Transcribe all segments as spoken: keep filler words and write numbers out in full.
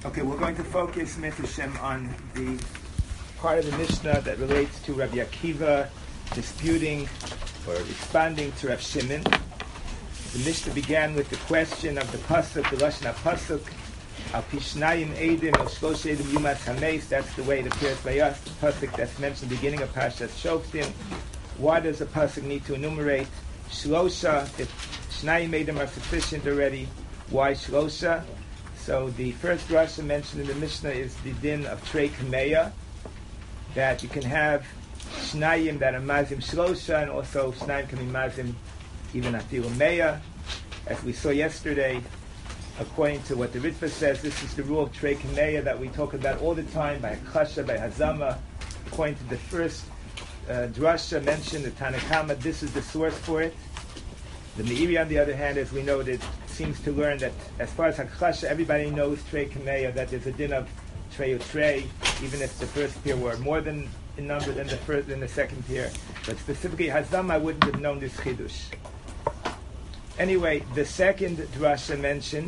Okay, we're going to focus, Mister Shem, on the part of the Mishnah that relates to Rabbi Akiva disputing or responding to Rav Shimon. The Mishnah began with the question of the pasuk, the lashon pasuk, al pishnayim edim el shlosh edim yumas hameis. That's the way it appears by us. The pasuk that's mentioned at the beginning of Parashat Shoftim. Why does a pasuk need to enumerate shlosha if shnayim edim are sufficient already? Why shlosha? So the first drasha mentioned in the Mishnah is the din of Trei Kameya, that you can have Shnayim that are Mazim Shlosha, and also Shnayim can be Mazim even Afilu Meya. As we saw yesterday, according to what the Ritva says, this is the rule of Trei Kameya that we talk about all the time, by Chasha, by Hazama. According to the first uh, drasha mentioned, the Tanakama, this is the source for it. The Meiri, on the other hand, as we noted, seems to learn that as far as Hakchasha, everybody knows Trei Kameya, that there's a din of Trei Utrei, even if the first pair were more than in number than the first than the second pair. But specifically Hazam, I wouldn't have known this Chidush. Anyway, the second drasha mentioned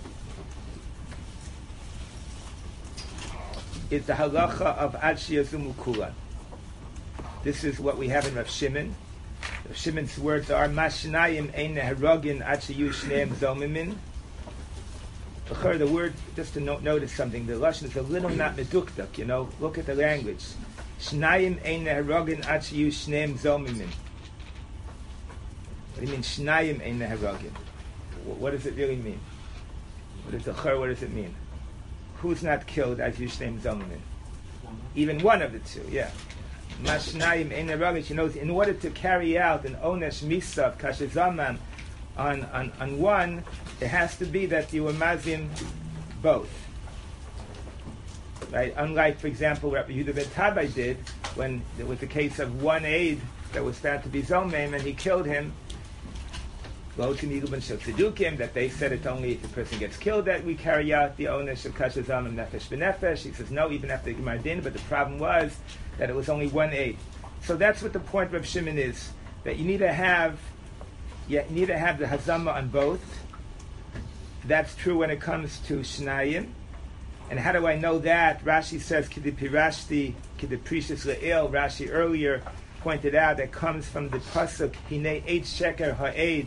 is the halacha of Ad Sheyazumu Kulan. This is what we have in Rav Shimon. Rav Shimon's words are Mashnayim ein neharogin ad sheyu shneim zomimin. The word, just to no- notice something, the lashon is a little not medukdak. You know, look at the language. Shnayim ein neharogin ad sheyu shneim zomimin. What do you mean Shnayim ein neharogin? What does it really mean? What is the chur? What does it mean? Who's not killed as you shneim zomimin? Even one of the two, yeah. Mashnayim ein neharogin. She knows in order to carry out an onesh misav kashezaman on, on on one, it has to be that you were mazim both. Right? Unlike, for example, what Yehuda ben Tabai did when there was a case of one aid that was found to be zomem and he killed him. That they said it's only if the person gets killed that we carry out the onesh of kashezaman nefesh b'nefesh. He says no, even after the Gemar Din, but the problem was that it was only one aid. So that's what the point of Rav Shimon is, that you need to have you need to have the hazama on both. That's true when it comes to Shnayim. And how do I know that? Rashi says Kidipirashti, Kidiprishis Le'il. Rashi earlier pointed out that comes from the pasuk Hinei Eight Sheker Ha'ed.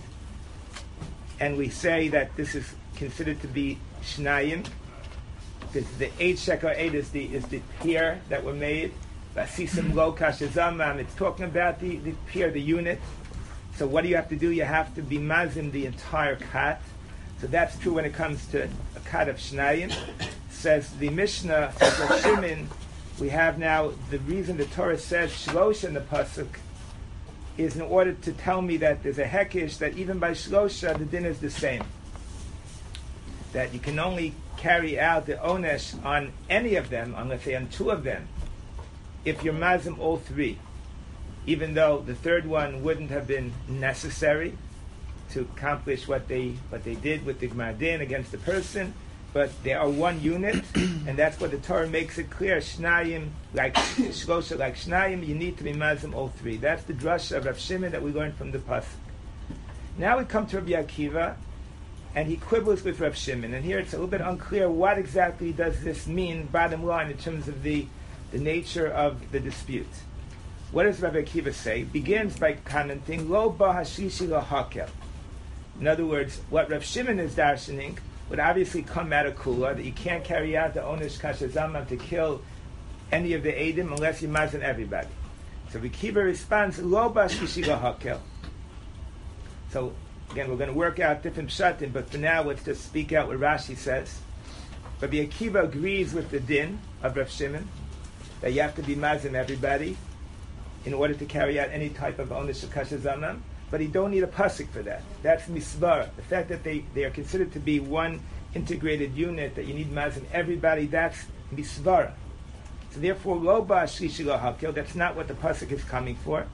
And we say that this is considered to be Shnayim. The, the Eight Sheker Ha'ed is the is the pair that were made. Vasisim Lo Kashazamam. It's talking about the, the pair, the unit. So what do you have to do? You have to be mazim the entire kat. So that's true when it comes to a kat of Shnayim. Says the Mishnah, says Rav Shimon, we have now the reason the Torah says Shlosha in the pasuk is in order to tell me that there's a hekish that even by Shlosha the din is the same. That you can only carry out the onesh on any of them, on let's say on two of them, if you're mazim all three. Even though the third one wouldn't have been necessary to accomplish what they what they did with the Gemar Din against the person, but they are one unit, and that's what the Torah makes it clear. Shnayim, like Shlosha, like Shnayim, you need to be mazim all three. That's the drasha of Rav Shimon that we learned from the pasuk. Now we come to Rabbi Akiva, and he quibbles with Rav Shimon, and here it's a little bit unclear what exactly does this mean, bottom line, in terms of the, the nature of the dispute. What does Rabbi Akiva say? Begins by commenting, Lo ba hashishi lo hakel. In other words, what Rav Shimon is darshaning would obviously come out of Kula, that you can't carry out the Onesh Kashazama to kill any of the Eidim unless you mazin everybody. So Rabbi Akiva responds, Lo ba hashishi lo hakel. So, again, we're going to work out different pshatim, but for now, let's just speak out what Rashi says. Rabbi Akiva agrees with the din of Rav Shimon, that you have to be mazin everybody in order to carry out any type of onesh of kashazamam, but you don't need a pasuk for that. That's misvara. The fact that they, they are considered to be one integrated unit, that you need mazim everybody, that's misvara. So therefore, lo ba shlishi lo hakel, that's not what the pasuk is coming for.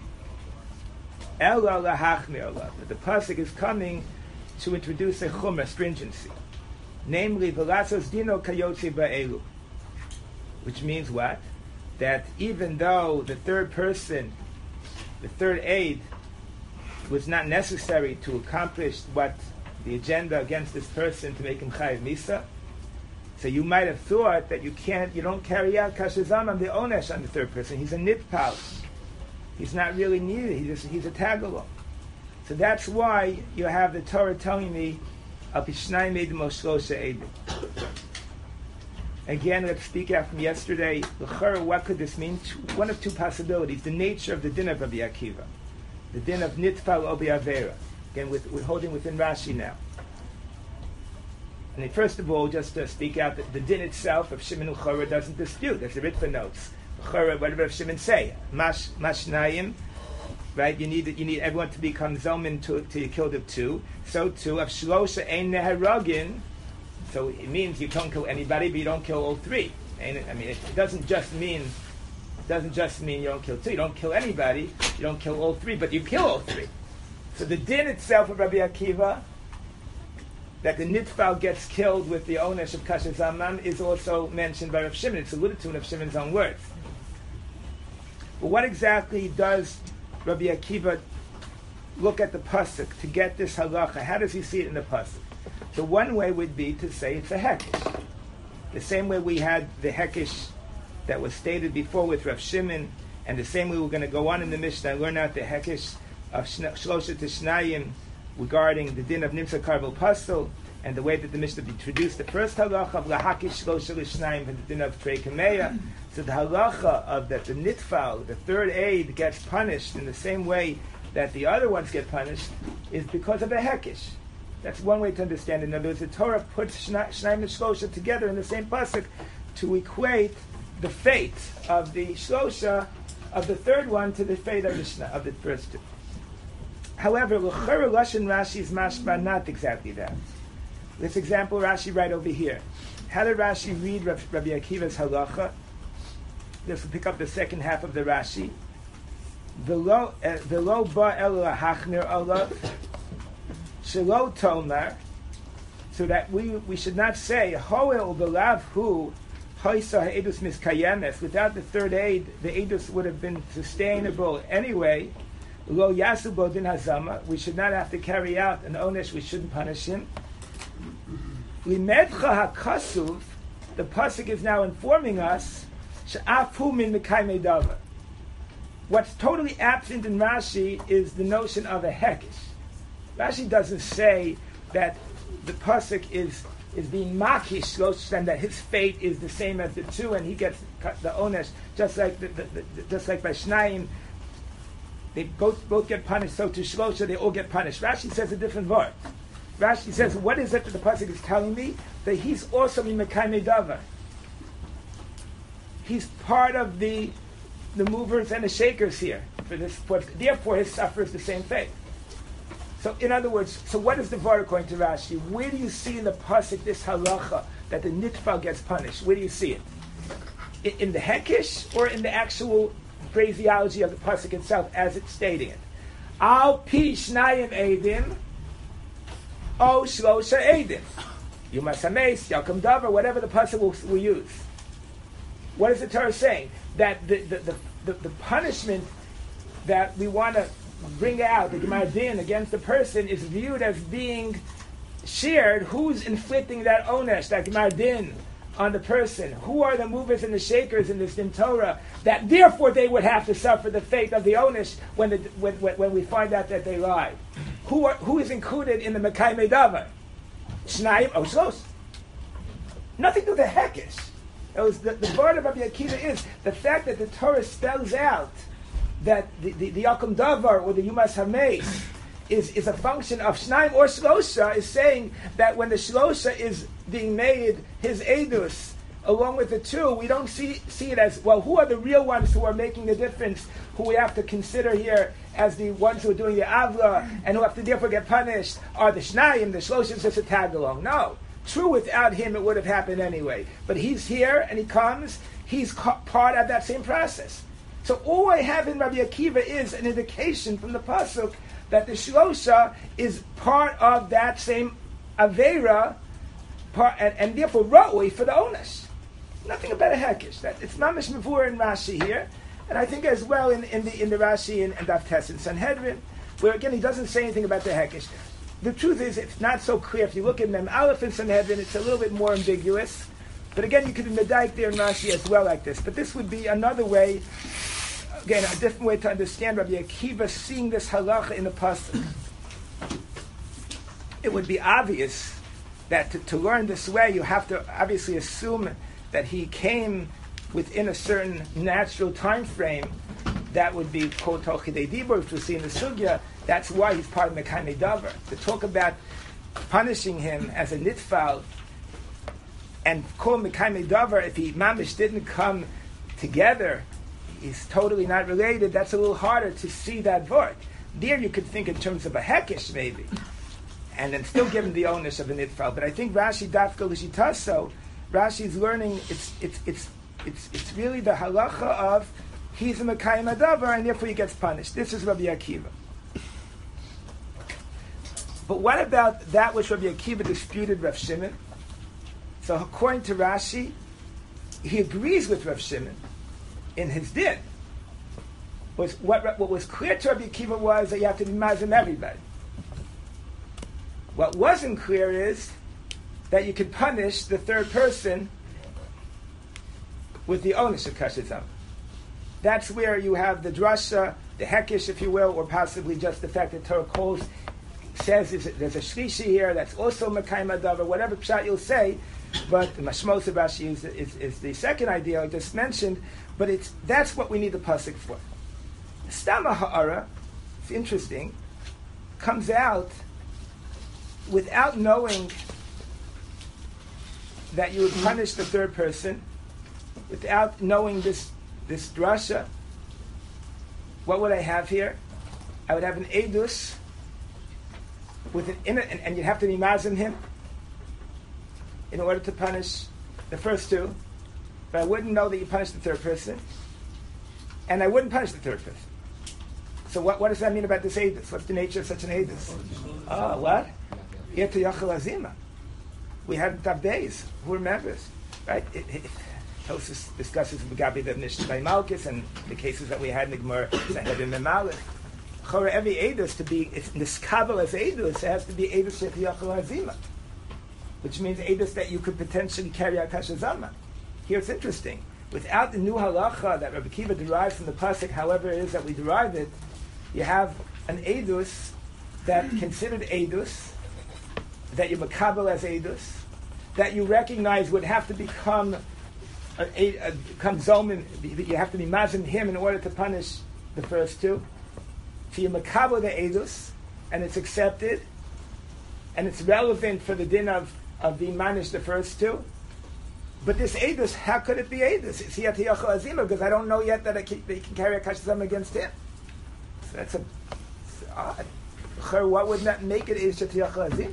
Ela lahachmir alav. The pasuk is coming to introduce a chumrah, stringency. Namely, v'lasos dino kayotzi ba'elu. Which means what? That even though the third person, the third aid, was not necessary to accomplish what the agenda against this person to make him chayiv misa, So you might have thought that you can't, you don't carry out kasher zamam, the onesh on the third person. He's a nitpal. He's not really needed. He's just, he's a tagalong. So that's why you have the Torah telling me, Al pishnai made the moshlosha edim. Again, let's speak out from yesterday. L'chara, what could this mean? Two, one of two possibilities. The nature of the din of Rabbi Akiva. The din of nitfal obi avera. Again, with, we're holding within Rashi now. And then first of all, just to speak out, the, the din itself of Shimon Uchora doesn't dispute. There's the Ritva notes. Uchora, whatever Shimon say. Mash, mashnayim. Right? You need you need everyone to become zomin to, to you killed of two. So too, of shlosha ein neharagin. So it means you don't kill anybody, but you don't kill all three. And it, I mean, it, it doesn't just mean it doesn't just mean you don't kill two. You don't kill anybody. You don't kill all three, but you kill all three. So the din itself of Rabbi Akiva, that the nitfal gets killed with the onesh of kasher zamam, is also mentioned by Rav Shimon. It's alluded to in Rav Shimon's own words. But what exactly does Rabbi Akiva look at the pasuk to get this halacha? How does he see it in the pasuk? So one way would be to say it's a hekesh. The same way we had the hekesh that was stated before with Rav Shimon, and the same way we're going to go on in the Mishnah and learn out the hekesh of Shlosha Tishnayim regarding the din of Nimsa Karvel Pasel, and the way that the Mishnah introduced the first halacha of Lahakish Shlosha Tishnayim and the din of Trei Kameya. So the halacha of that the nitfal, the third aid, gets punished in the same way that the other ones get punished is because of a hekesh. That's one way to understand it. In other words, the Torah puts Shnayim and Shlosha together in the same pasuk to equate the fate of the Shlosha, of the third one, to the fate of the Shna, of the first two. However, L'chara Lashon Rashi is mashma not exactly that. This example Rashi right over here. How did Rashi read Rabbi Akiva's halacha? This will pick up the second half of the Rashi. V'lo ba el lahachner alav shelo tomar, so that we we should not say hoel belav hu hoisa ha'edus miskayemes. Without the third aid, the edus would have been sustainable anyway. Lo yasu bodin hazama. We should not have to carry out an onesh. We shouldn't punish him. Limedcha hakasuv. The pasuk is now informing us she'afu min mekayme davar. What's totally absent in Rashi is the notion of a hekesh. Rashi doesn't say that the pasuk is is being makish, and that his fate is the same as the two, and he gets the onesh, just like the, the, the, just like by Shnayim, they both both get punished. So to Shlosha, they all get punished. Rashi says a different word. Rashi says, what is it that the pasuk is telling me? That he's also in mekayme davar. He's part of the the movers and the shakers here. For this, for, therefore, his suffers the same fate. So, in other words, so what is the var according to Rashi? Where do you see in the pasuk this halacha that the nitfal gets punished? Where do you see it? In, in the hekesh or in the actual phraseology of the pasuk itself, as it's stating it? Al pi shnayim edim, o shlosha edim. Yumas hameis, yakum davar, whatever the pasuk will, will use. What is the Torah saying? That the the, the, the, the punishment that we want to bring out, the Gemara Din, against the person is viewed as being shared. Who's inflicting that onesh, that Gemara Din, on the person? Who are the movers and the shakers in this Din Torah, that therefore they would have to suffer the fate of the onesh when, the, when, when we find out that they lied? Who are, who is included in the Mekayme Davar? Shnayim, oh, Shlos. Nothing to the hekesh. It was the, the word of Rabbi Akiva is the fact that the Torah spells out that the, the, the Yakum Davar or the Yumas Hameis is, is a function of Shnaim or Shlosha, is saying that when the Shlosha is being made his Edus along with the two, we don't see see it as, well, who are the real ones who are making the difference, who we have to consider here as the ones who are doing the Avla and who have to therefore get punished are the Shnaim, the Shlosha is just a tag along. No. True, without him it would have happened anyway. But he's here and he comes, he's ca- part of that same process. So all I have in Rabbi Akiva is an indication from the pasuk that the Shlosha is part of that same Aveira, part, and, and therefore Ra'ui for the Onesh. Nothing about a Hekesh. That, it's Mamish Mavur in Rashi here, and I think as well in, in the in the Rashi and, and Daf Tes in Sanhedrin, where again he doesn't say anything about the Hekesh. The truth is, it's not so clear. If you look at Mem Aleph in Sanhedrin, it's a little bit more ambiguous. But again, you could be medayik there in Rashi as well like this. But this would be another way, again, a different way to understand Rabbi Akiva seeing this halacha in the pasuk. It would be obvious that to, to learn this way, you have to obviously assume that he came within a certain natural time frame. That would be called Tochidei Dibur, which we see in the Sugya. That's why he's part of Mekayme Davar. To talk about punishing him as a nitfal and call Mekayme Davar, if he mamish didn't come together, he's totally not related, that's a little harder to see that vort. There you could think in terms of a hekesh maybe, and then still give him the onus of a nitfal. But I think Rashi Dafka L'Shitaso, Rashi's learning, it's it's it's it's it's really the halacha of he's a Mekayim Adavar, and therefore he gets punished. This is Rabbi Akiva. But what about that which Rabbi Akiva disputed Rav Shimon? So according to Rashi, he agrees with Rav Shimon in his din. Was what what was clear to Rabbi Akiva was that you have to be mazim everybody. What wasn't clear is that you could punish the third person with the onus of kashizam. That's where you have the drasha, the hekish, if you will, or possibly just the fact that Torah calls, says is, there's a shlishi here that's also Mekayim Adavar, whatever pshat you'll say, but the mashmos of Rashi is, is, is the second idea I just mentioned, but it's that's what we need the pasuk for. Stama ha'ara, it's interesting, comes out without knowing that you would punish the third person, without knowing this this drasha. What would I have here? I would have an edus with an inner, and, and you'd have to be mazim him in order to punish the first two. But I wouldn't know that you punished the third person, and I wouldn't punish the third person. So what, what does that mean about this edus? What's the nature of such an edus? Ah, uh, what? Yetu yachal azima. We had Tav days. Who remembers? Right? It, it, Tosus discusses Gabi the Mishnah by Malchus and the cases that we had in the Gemara Sanhedrin and Malach. Every edus to be it's niskabel as edus, it has to be edus yachal azima, which means edus that you could potentially carry out kashazama. Here it's interesting. Without the new halacha that Rabbi Akiva derives from the pasuk, however it is that we derive it, you have an edus that considered edus, that you makabel as edus, that you recognize would have to become a, a, a become zomin, you have to be mazim him in order to punish the first two. So you makabel the edus, and it's accepted, and it's relevant for the din of, of being managed the first two. But this edus, how could it be edus? It's yet yachal azima, because I don't know yet that I can, they can carry a kashazam against him. So that's a odd. What would not make it edus yet yachal azima?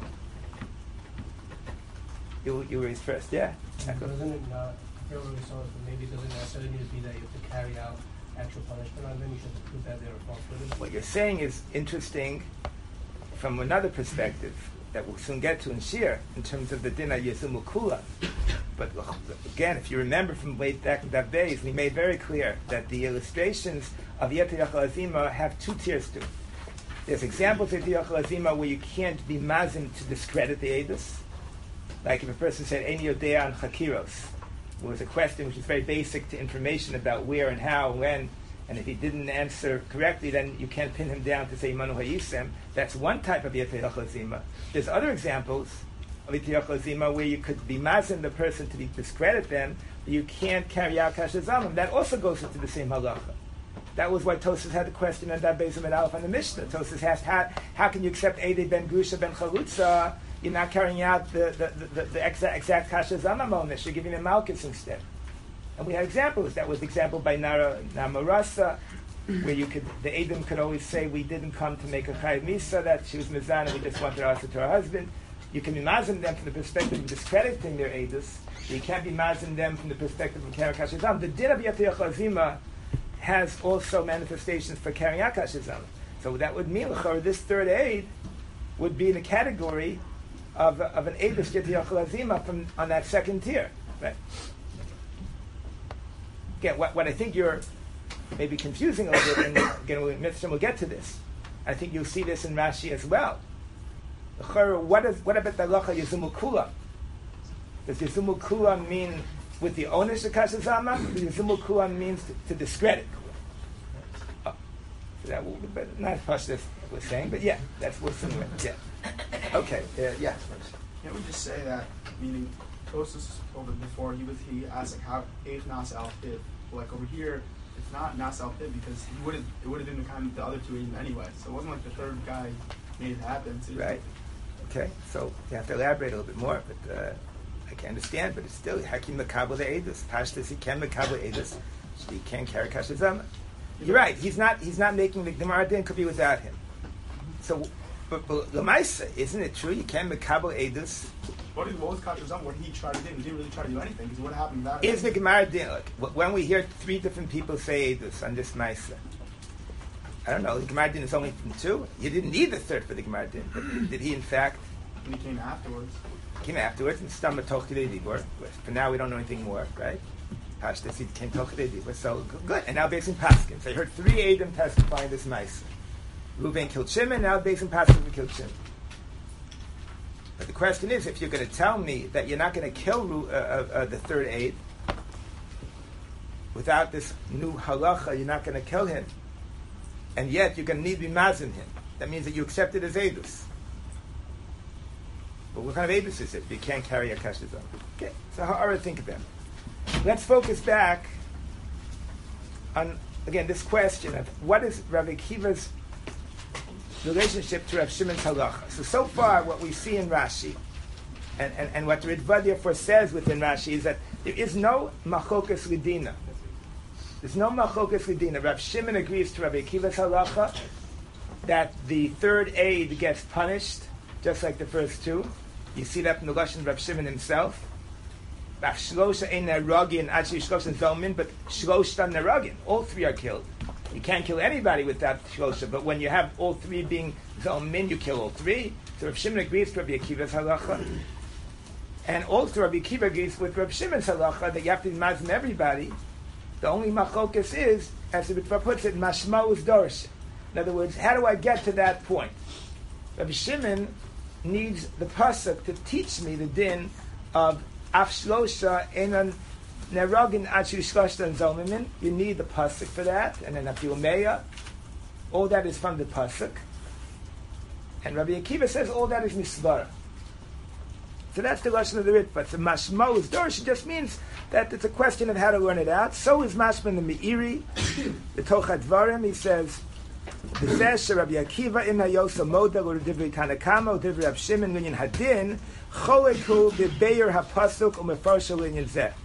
You you raised first, yeah. Doesn't it not? I forget what we saw, but maybe it doesn't necessarily need to be that you have to carry out actual punishment on them. You should prove that they're responsible. What you're saying is interesting from another perspective that we'll soon get to in Shir, in terms of the Dina Yezum Kula. But again, if you remember from way back in that days, we made very clear that the illustrations of Yet Yachal Azima have two tiers to it. There's examples of Yet Yachal Azima where you can't be mazim to discredit the edus. Like if a person said, Ein Yodea an Chakiros, it was a question which is very basic to information about where and how, when, and if he didn't answer correctly, then you can't pin him down to say Manu Hayisem. That's one type of Yetei Yachal Azima. There's other examples of Yetei Yachal Azima where you could be mazim the person to be discredit them, but you can't carry out Kashazamim. That also goes into the same halacha. That was why Tosas had the question on Dab Bezim and Aleph on the Mishnah. Tosas asked, how, how can you accept Eidei ben Grusha ben Chalutza? You're not carrying out the, the, the, the, the exact, exact Kashazamim onus. You're giving them Malchus instead. And we had examples. That was the example by Nara Namarasa, where you could, the Edom could always say, we didn't come to make a Chayiv Misa, that she was Mizan and we just wanted to answer to her husband. You can be mazim them from the perspective of discrediting their edus. You can't be mazim them from the perspective of carrying Kashazam. The din of Yetei Yachal Azima has also manifestations for carrying out Kashazam. So that would mean, this third aid would be in the category of, of an edus Yetei Yachal Azima from on that second tier. Right? Again, what, what I think you're maybe confusing a little bit, and again, we'll, we'll get to this. I think you'll see this in Rashi as well. What, is, what about the halacha Yezum Kula? Does Yizumul Kulam mean with the ownership of Kasha Zama? Yizumul Kulam means to, to discredit Kulam. Oh, so that will be better. Not Pashtas we're saying, but yeah, that's what's similar. Yeah. Okay. Uh, yeah. Can't we just say that? Meaning, Tosus over before he was he asked like how Eich Nas Al Pid. Like over here, it's not Nas Al Pid because he would have it would have been the kind of the other two Eidim anyway. So it wasn't like the third guy made it happen. So right. Okay. So you have to elaborate a little bit more, but uh, I can understand. But it's still Hakim Makabel the Edus. Pashtas he can Makabel Edus. He can't carry Kasha Zama. You're right. He's not. He's not making the Gemara din could be without him. So, but, but Lamaisa, isn't it true? You can't Makabel Edus. What, what was Kasha Zama? What he tried to do? He didn't really try to do anything because what happened without Is the Gemara din? Look, when we hear three different people say Edus on this Maisa, I don't know. The Gemara din is only from two. You didn't need the third for the Gemara din, but did he in fact? And he came afterwards. Came afterwards and Stama Tochidei Dibor. For now, we don't know anything more, right? Pashtas he came Tochidei Dibor. So good. And now based in Paskin, so I heard three Eidim testifying this Maisa. Reuven killed Shimon. Now based in Paskin, we killed Shimon. But the question is, if you're going to tell me that you're not going to kill uh, uh, uh, the third Eid without this new halacha, you're not going to kill him, and yet you're going to need to be mazin him. That means that you accept it as Eidus. But what kind of Eidus is it if you can't carry a Kasha Zama? Okay, so how do I think about it? Let's focus back on, again, this question of what is Rabbi Akiva's relationship to Rav Shimon's halacha. So, so far, what we see in Rashi, and, and, and what the Ritva therefore says within Rashi, is that there is no machokas lidina. There's no machokas lidina. Rav Shimon agrees to Rabbi Akiva's halacha that the third aid gets punished, just like the first two. You see that from the Lashon of Rav Shimon himself. Rav Shlosha ein neragin, actually Shlosha zolmin, but Shlosha neragin. All three are killed. You can't kill anybody without Shlosha, but when you have all three being Zalmin, you kill all three. So Rav Shimon agrees to Rabbi Akiva's halacha. And also Rabbi Akiva agrees with Rav Shimon's halacha that you have to mazim everybody. The only machokas is, as the Ritva puts it, mashma is dorish. In other words, how do I get to that point? Rabbi Shimon needs the pasuk to teach me the din of af shlosha enan neragin achu shloshta and zalmimin. You need the pasuk for that, and then afilu meya. All that is from the pasuk. And Rabbi Akiva says all that is misvara. So that's the lesson of the Ritva. So mashma is dorish. It just means that it's a question of how to learn it out. So is mashma in the Meiri, the Tochat Dvarim. He says, "The says Rabbi Akiva in hayosa moda or divrei Tanakama or divrei Rav Shimon linyan hadin choleku bebeir hapasuk umefarshal linyan zeh."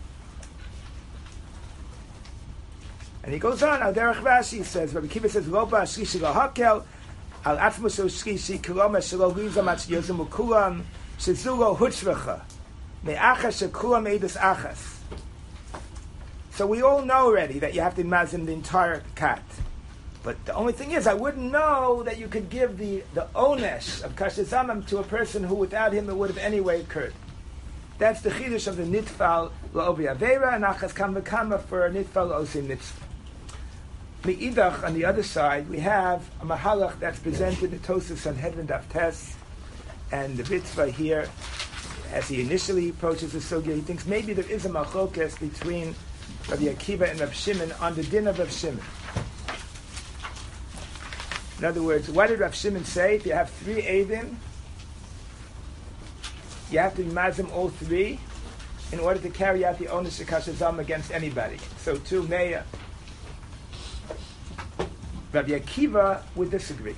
And he goes on. Al derech Rashi says, Rabbi Akiva says, "Lo ba shlishi lo hakel al atzmos shlishi kiloma shelo liza matz yozem ukulam shezulo hutzvacha me'achas shekulam edus achas." So we all know already that you have to mazim the entire cat. But the only thing is, I wouldn't know that you could give the, the onesh of Kasha Zamam to a person who without him it would have anyway occurred. That's the chidush of the nitfal la'obi avera and achas kam v'kama for a nitfal la'osim nitzvah. Me'idach, on the other side, we have a mahalach that's presented in Tosas Sanhedrin Daf Tes, and the Ritva here, as he initially approaches the sugya, he thinks maybe there is a machlokas between Rabbi Akiva and Rav Shimon on the din of Rav Shimon. In other words, what did Rav Shimon say? If you have three Eidim, you have to be mazim all three in order to carry out the onus of Kasha Zama against anybody. So too, Meya. Rabbi Akiva would disagree.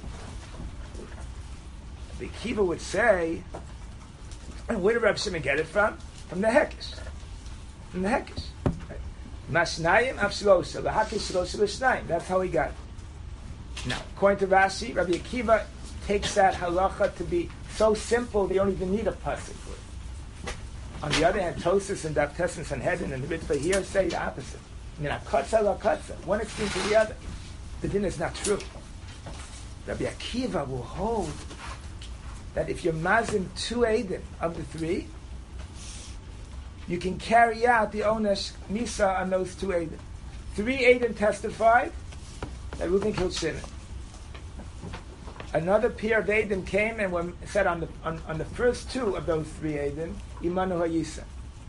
Rabbi Akiva would say, where did Rav Shimon get it from? From the Hekesh. From the Hekesh. Mashnayim af shlosha, lahakish shlosha l'shnayim. That's how he got it. Now, according to Rashi, Rabbi Akiva takes that halacha to be so simple they don't even need a pasuk for it. On the other hand, Tosas and Daf Tes and Sanhedrin and the Ritva here say the opposite. I mean, akatza la katza, one extreme to the other. The din is not true. Rabbi Akiva will hold that if you're mazim two eidim of the three, you can carry out the onesh misa on those two eidim. Three eidim testified that Reuven killed Shimon. Another pair of eidim came and were said on the on, on the first two of those three eidim, Imanu Hayisa.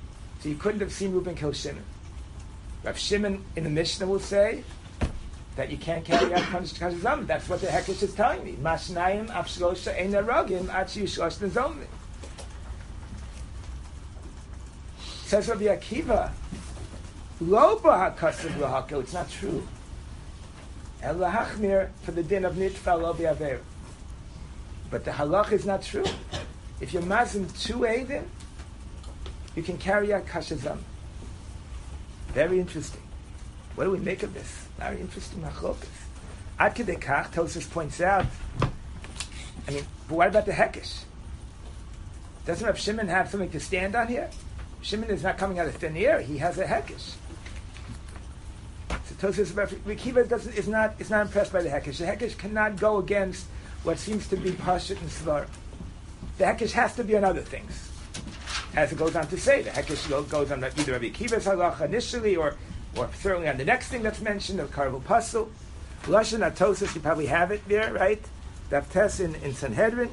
So you couldn't have seen Reuben kill Shimon. Rav Shimon in the Mishnah will say that you can't carry out punishment because of Zomim. That's what the Hekesh is telling me. Mashnayim afshlosha ein arogim achi yishlosh the Zomim. Says Rabbi Akiva, lo b'hakasav l'hakel. It's not true. El lahachmir for the din of nitfa lo b'aver. But the halach is not true. If you're mazim two eidim, you can carry out kashazam. Very interesting. What do we make of this? Very interesting machlokas. Ad kedei kach, Tosfos points out. I mean, but what about the hekesh? Doesn't Rav Shimon have something to stand on here? Shimon is not coming out of thin air. He has a hekesh. So Tosfos Rav Akiva doesn't is not is not impressed by the hekesh. The hekesh cannot go against what seems to be pashut and svar. The hekesh has to be on other things. As it goes on to say, the hekesh goes on either Rabbi Akiva's halacha initially, or, or certainly on the next thing that's mentioned, the Karvu Pasul. Lashon Atosas, you probably have it there, right? Daftes in, in Sanhedrin.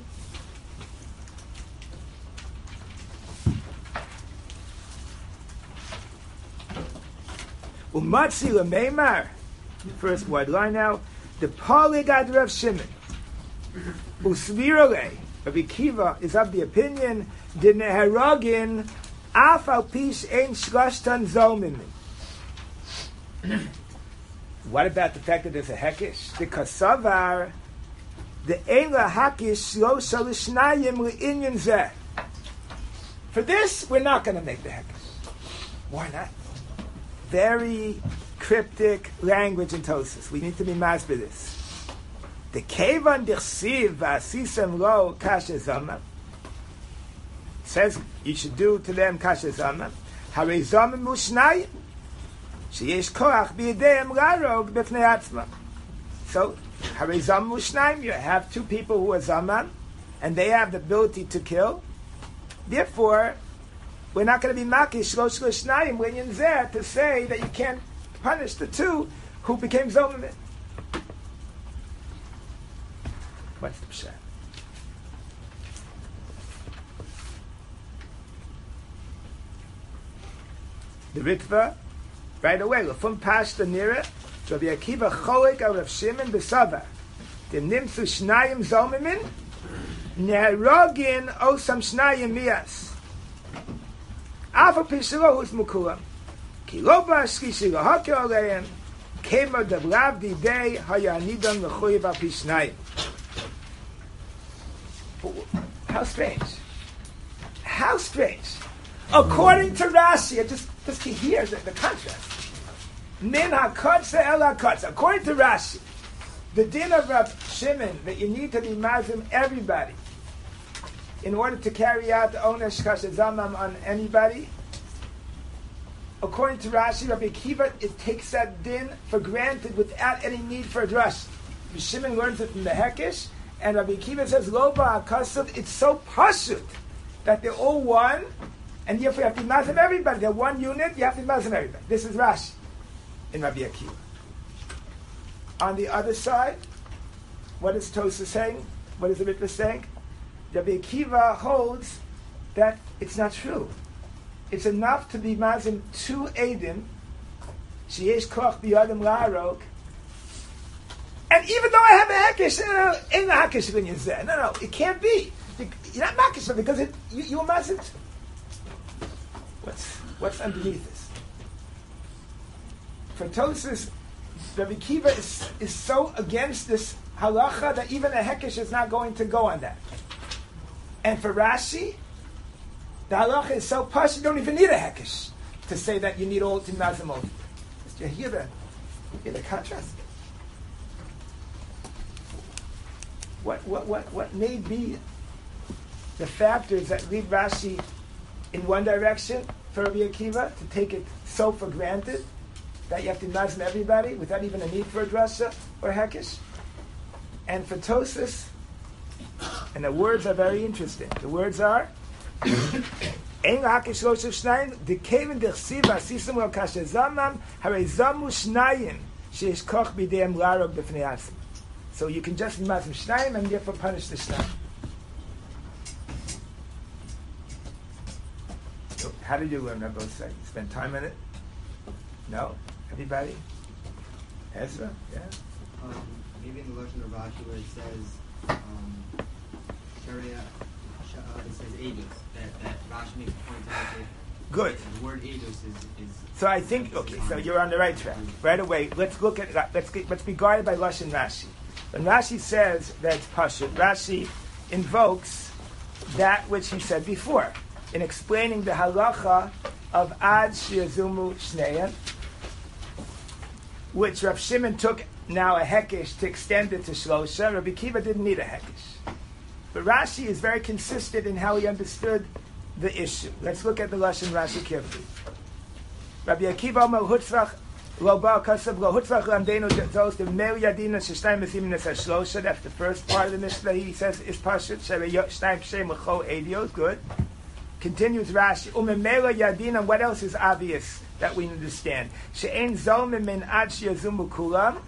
Umatzi lemeimar, first wide line now, the poligad Rav Shimon, usvirole, Rabbi Akiva is of the opinion, the neherogin, af al pish ein shlashtan zomim. What about the fact that there's a hekesh? The kasavar, the ein lahakish shlosha l'shnayim le'inyan zeh. For this, we're not going to make the hekesh. Why not? Very cryptic language in Tosfos. We need to be masbid this. The kevan dichsiv v'asisem lo kasha zama says you should do to them kasha zama. Harei zamim mushnayim sheyesh koach b'yedeihem larog b'fnei atzma. So harei zamim mushnayim, you have two people who are zaman and they have the ability to kill. Therefore, we're not going to be makish shlosh l'shnayim l'inyan zeh to say that you can't punish the two who became zomim. What's the pshat? The Ritva, right away, Lefum Pashta Nira, Rabbi Akiva Cholik al Rav Shimon b'Sava, the Nimtzu Shnayim Zomimin, Nerogin Osam Shnayim Mias. Afa Pishalo Hus Mukulam, Kiloba Shkishi Lahake Oleim, Kema Devlav Didei Hayanidan Lechoyev Al Pishnayim. How strange. How strange. According to Rashi, just, just to hear the, the contrast. Min ha-kotza el ha-kotza. According to Rashi, the din of Rav Shimon, that you need to be mazim everybody in order to carry out the onesh kashazamam on anybody. According to Rashi, Rabbi Akiva, it takes that din for granted without any need for a drush. Rabbi Shimon learns it from the Hekesh, and Rabbi Akiva says, Lo ba'akasav, it's so pashut that they're all one, and therefore you have to be mazim everybody. They're one unit, you have to be mazim everybody. This is Rashi in Rabbi Akiva. On the other side, what is Tosfos saying? What is the Ritva saying? Rabbi Akiva holds that it's not true. It's enough to be mazim two edim, sheyesh koch biyadim la'arok, and even though I have a hekesh, ain't no hekesh when you're there. No, no, it can't be. You're not makish because it, you, you were mazim. What's what's underneath this? For Tosfos, Rabbi Akiva is, is so against this halacha that even a hekesh is not going to go on that. And for Rashi, the halacha is so posh you don't even need a hekesh to say that you need all to mazim all. You hear the, hear the contrast? What what what what may be the factors that lead Rashi in one direction for Rabbi Akiva to take it so for granted that you have to mazim everybody without even a need for a drasha or hekesh? And for Tosfos, and the words are very interesting. The words are Ein lahakish shlosh shnayim dekeven dechsiv asisem lo kasher zamam harei zamu shnayim sheyesh koch b'yedeihem la'arog b'fnei atzma. So you can just mazim shnayim and therefore punish the shnayim. So How did you learn Rabbi say? Spend time on it? No? Everybody? Ezra? Yeah? Um, maybe in the Lashon of Rashi where it says, um, Sharia, uh, it says edus, that, that Rashi makes a point out that Good. the word edus is, is... So I think, okay, so you're on the right track. Right away, let's look at, let's get, let's be guided by Lashon Rashi. When Rashi says that it's Pashut, Rashi invokes that which he said before in explaining the halacha of Ad Shiazumu Shneim, which Rav Shimon took now a hekesh to extend it to Shlosha. Rabbi Akiva didn't need a hekesh. But Rashi is very consistent in how he understood the issue. Let's look at the Lashon Rashi carefully. Rabbi Akiva Omer Hutzvach Lo Ba Kasav Lo Hutzvach Lamdeinu Zos the Mel Yadina Sheshtayim Mesim Nesa Shlosha. That's the first part of the Mishnah. He says is Pashut Shere Shtayim Shem Lecho Edios. Good. Continues Rashi. Umemela Yadina. What else is obvious that we understand? She'en Zolmim Min Ad Shiazumu Kulam.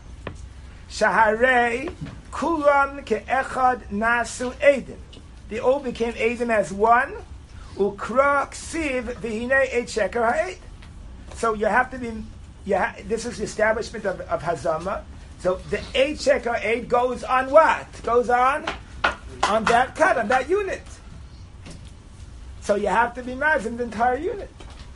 Shaharei Kulam Ke'echad Nasu Eden. They all became Eden as one. Ukra Ksiv V'hinei Eit Sheker Ha'ed. So you have to be, you ha- this is the establishment of, of Hazama. So the Eit Sheker Ha'ed goes on what? Goes on? On that cut, on that unit. So you have to be mazim the entire unit.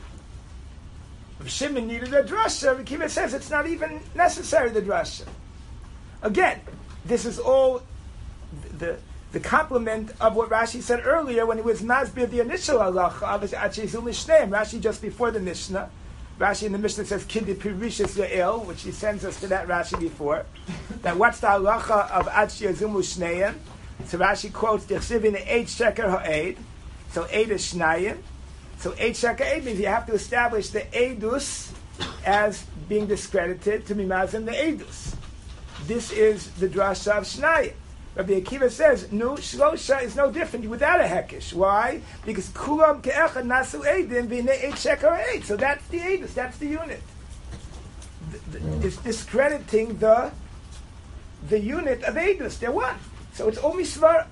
If Shimon needed a drasha, Akiva says it's not even necessary, the drasha. Again, this is all the the complement of what Rashi said earlier when he was masbir the initial halacha of Achezul Mishneim. Rashi just before the Mishnah. Rashi in the Mishnah says Kiddi Pirishis Yael, which he sends us to that Rashi before. That what's the halacha of Achezul Mishneim? So Rashi quotes the Chsivin Eight Sheker Ha'ed. So Eid is Shnayim. So Eight Sheker Eid means you have to establish the Eidus as being discredited to be mazim the Eidus. This is the drasha of Shnayim. Rabbi Akiva says, no, Shlosha is no different without a hekesh. Why? Because Kulam Ke'echad Nasu Eidim V'nei Eight Sheker Eid. So that's the Eidus, that's the unit. The, the, it's discrediting the the unit of Eidus. They're one. So it's only Svar.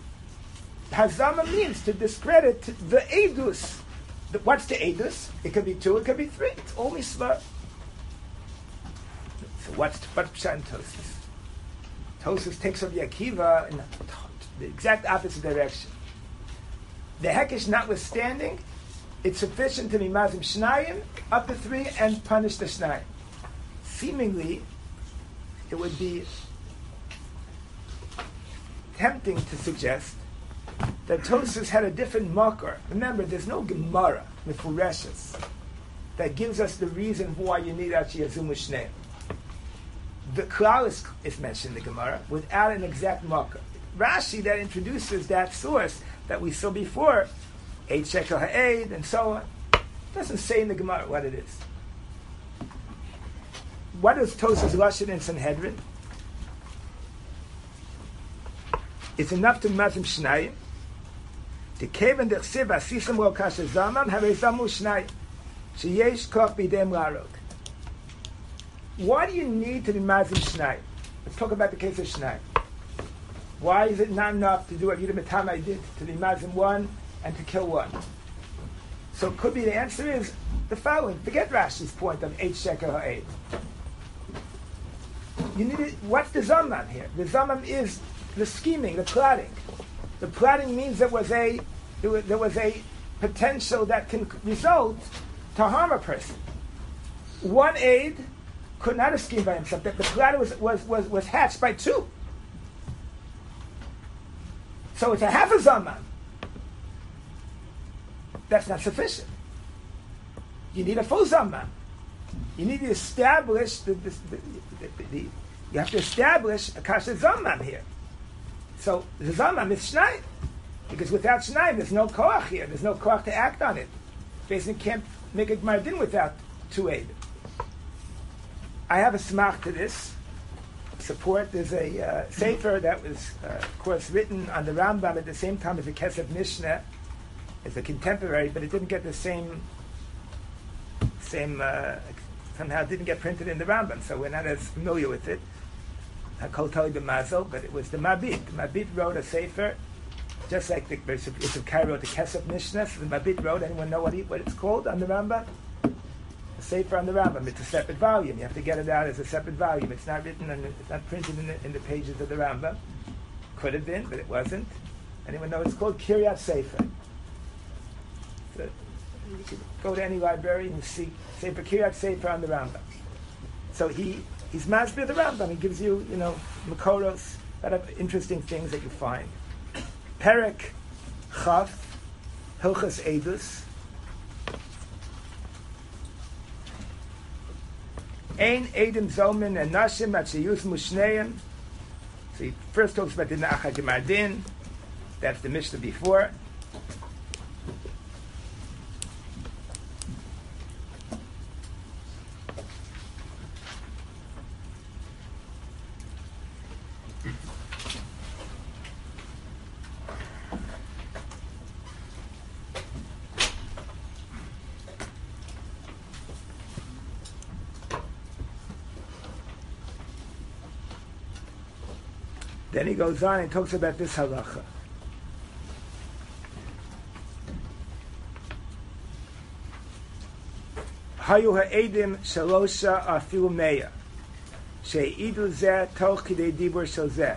Hazama means to discredit the Eidus. The, what's the Eidus? It could be two, it could be three. It's only Svar. So what's what's Pshat and Tosfos? Tosfos takes up Akiva in the exact opposite direction. The hekesh notwithstanding, it's sufficient to be mazim shnayim up to three and punish the shnayim. Seemingly, it would be tempting to suggest that Tosfos had a different makar. Remember, there's no Gemara mefureshes that gives us the reason why you need Achiyazum Shneim. The Klal is, is mentioned in the Gemara without an exact makar. Rashi that introduces that source that we saw before, Eight Shekel Ha'ed and so on, doesn't say in the Gemara what it is. What is Tosfos Lashon in Sanhedrin? It's enough to mazim shnayim. The kevan dechsiv asisam lo kasher zamam havezamu shnayim sheyesh koch b'idem larog. Why do you need to be mazim shnayim? Let's talk about the case of shnayim. Why is it not enough to do what Yudim Etamai did, to be mazim one and to kill one? So it could be the answer is the following. Forget Rashi's point of eight sheker ha'ed. You need it. What's the zamam here? The zamam is the scheming, the plotting. The plotting means there was a there was, there was a potential that can result to harm a person. One aid could not have schemed by himself. The, the plot was, was, was, was hatched by two. So it's a half a zaman. That's not sufficient. You need a full zaman. You need to establish the, the, the, the, the you have to establish a kasha zaman here. So the zaman is shnayim, because without shnayim there's no koach here. There's no koach to act on it. Basically, can't make a gmardin without two aid. I have a smach to this support. There's a uh, sefer that was, uh, of course, written on the Rambam at the same time as the Kesef Mishnah. It's a contemporary, but it didn't get the same same uh, somehow it didn't get printed in the Rambam, so we're not as familiar with it. Hakol Tali b'Mazel, but it was the Mabit. The Mabit wrote a sefer just like the Yosef Kai wrote the Kesef Mishnah, the Mabit wrote. Anyone know what he, what it's called on the Rambam? The Sefer on the Rambam. It's a separate volume. You have to get it out as a separate volume. It's not written, on the, it's not printed in the, in the pages of the Rambam. Could have been, but it wasn't. Anyone know? It's called Kiryat Sefer. So you can go to any library and see Sefer Kiryat Sefer on the Rambam. So he he's masbir the Rambam. He gives you, you know, makoros, a lot of interesting things that you find. Perek Chaf Hilchas Edus. Ein Edim Zomen and Nashim at Sheyus Mushneim. So he first talks about the Na'achad Gemardin. That's the Mishnah before. Then he goes on and talks about this halacha. Hayu ha'edim shalosha afilu meya she'idu zeh toch kidei dibur shel zeh.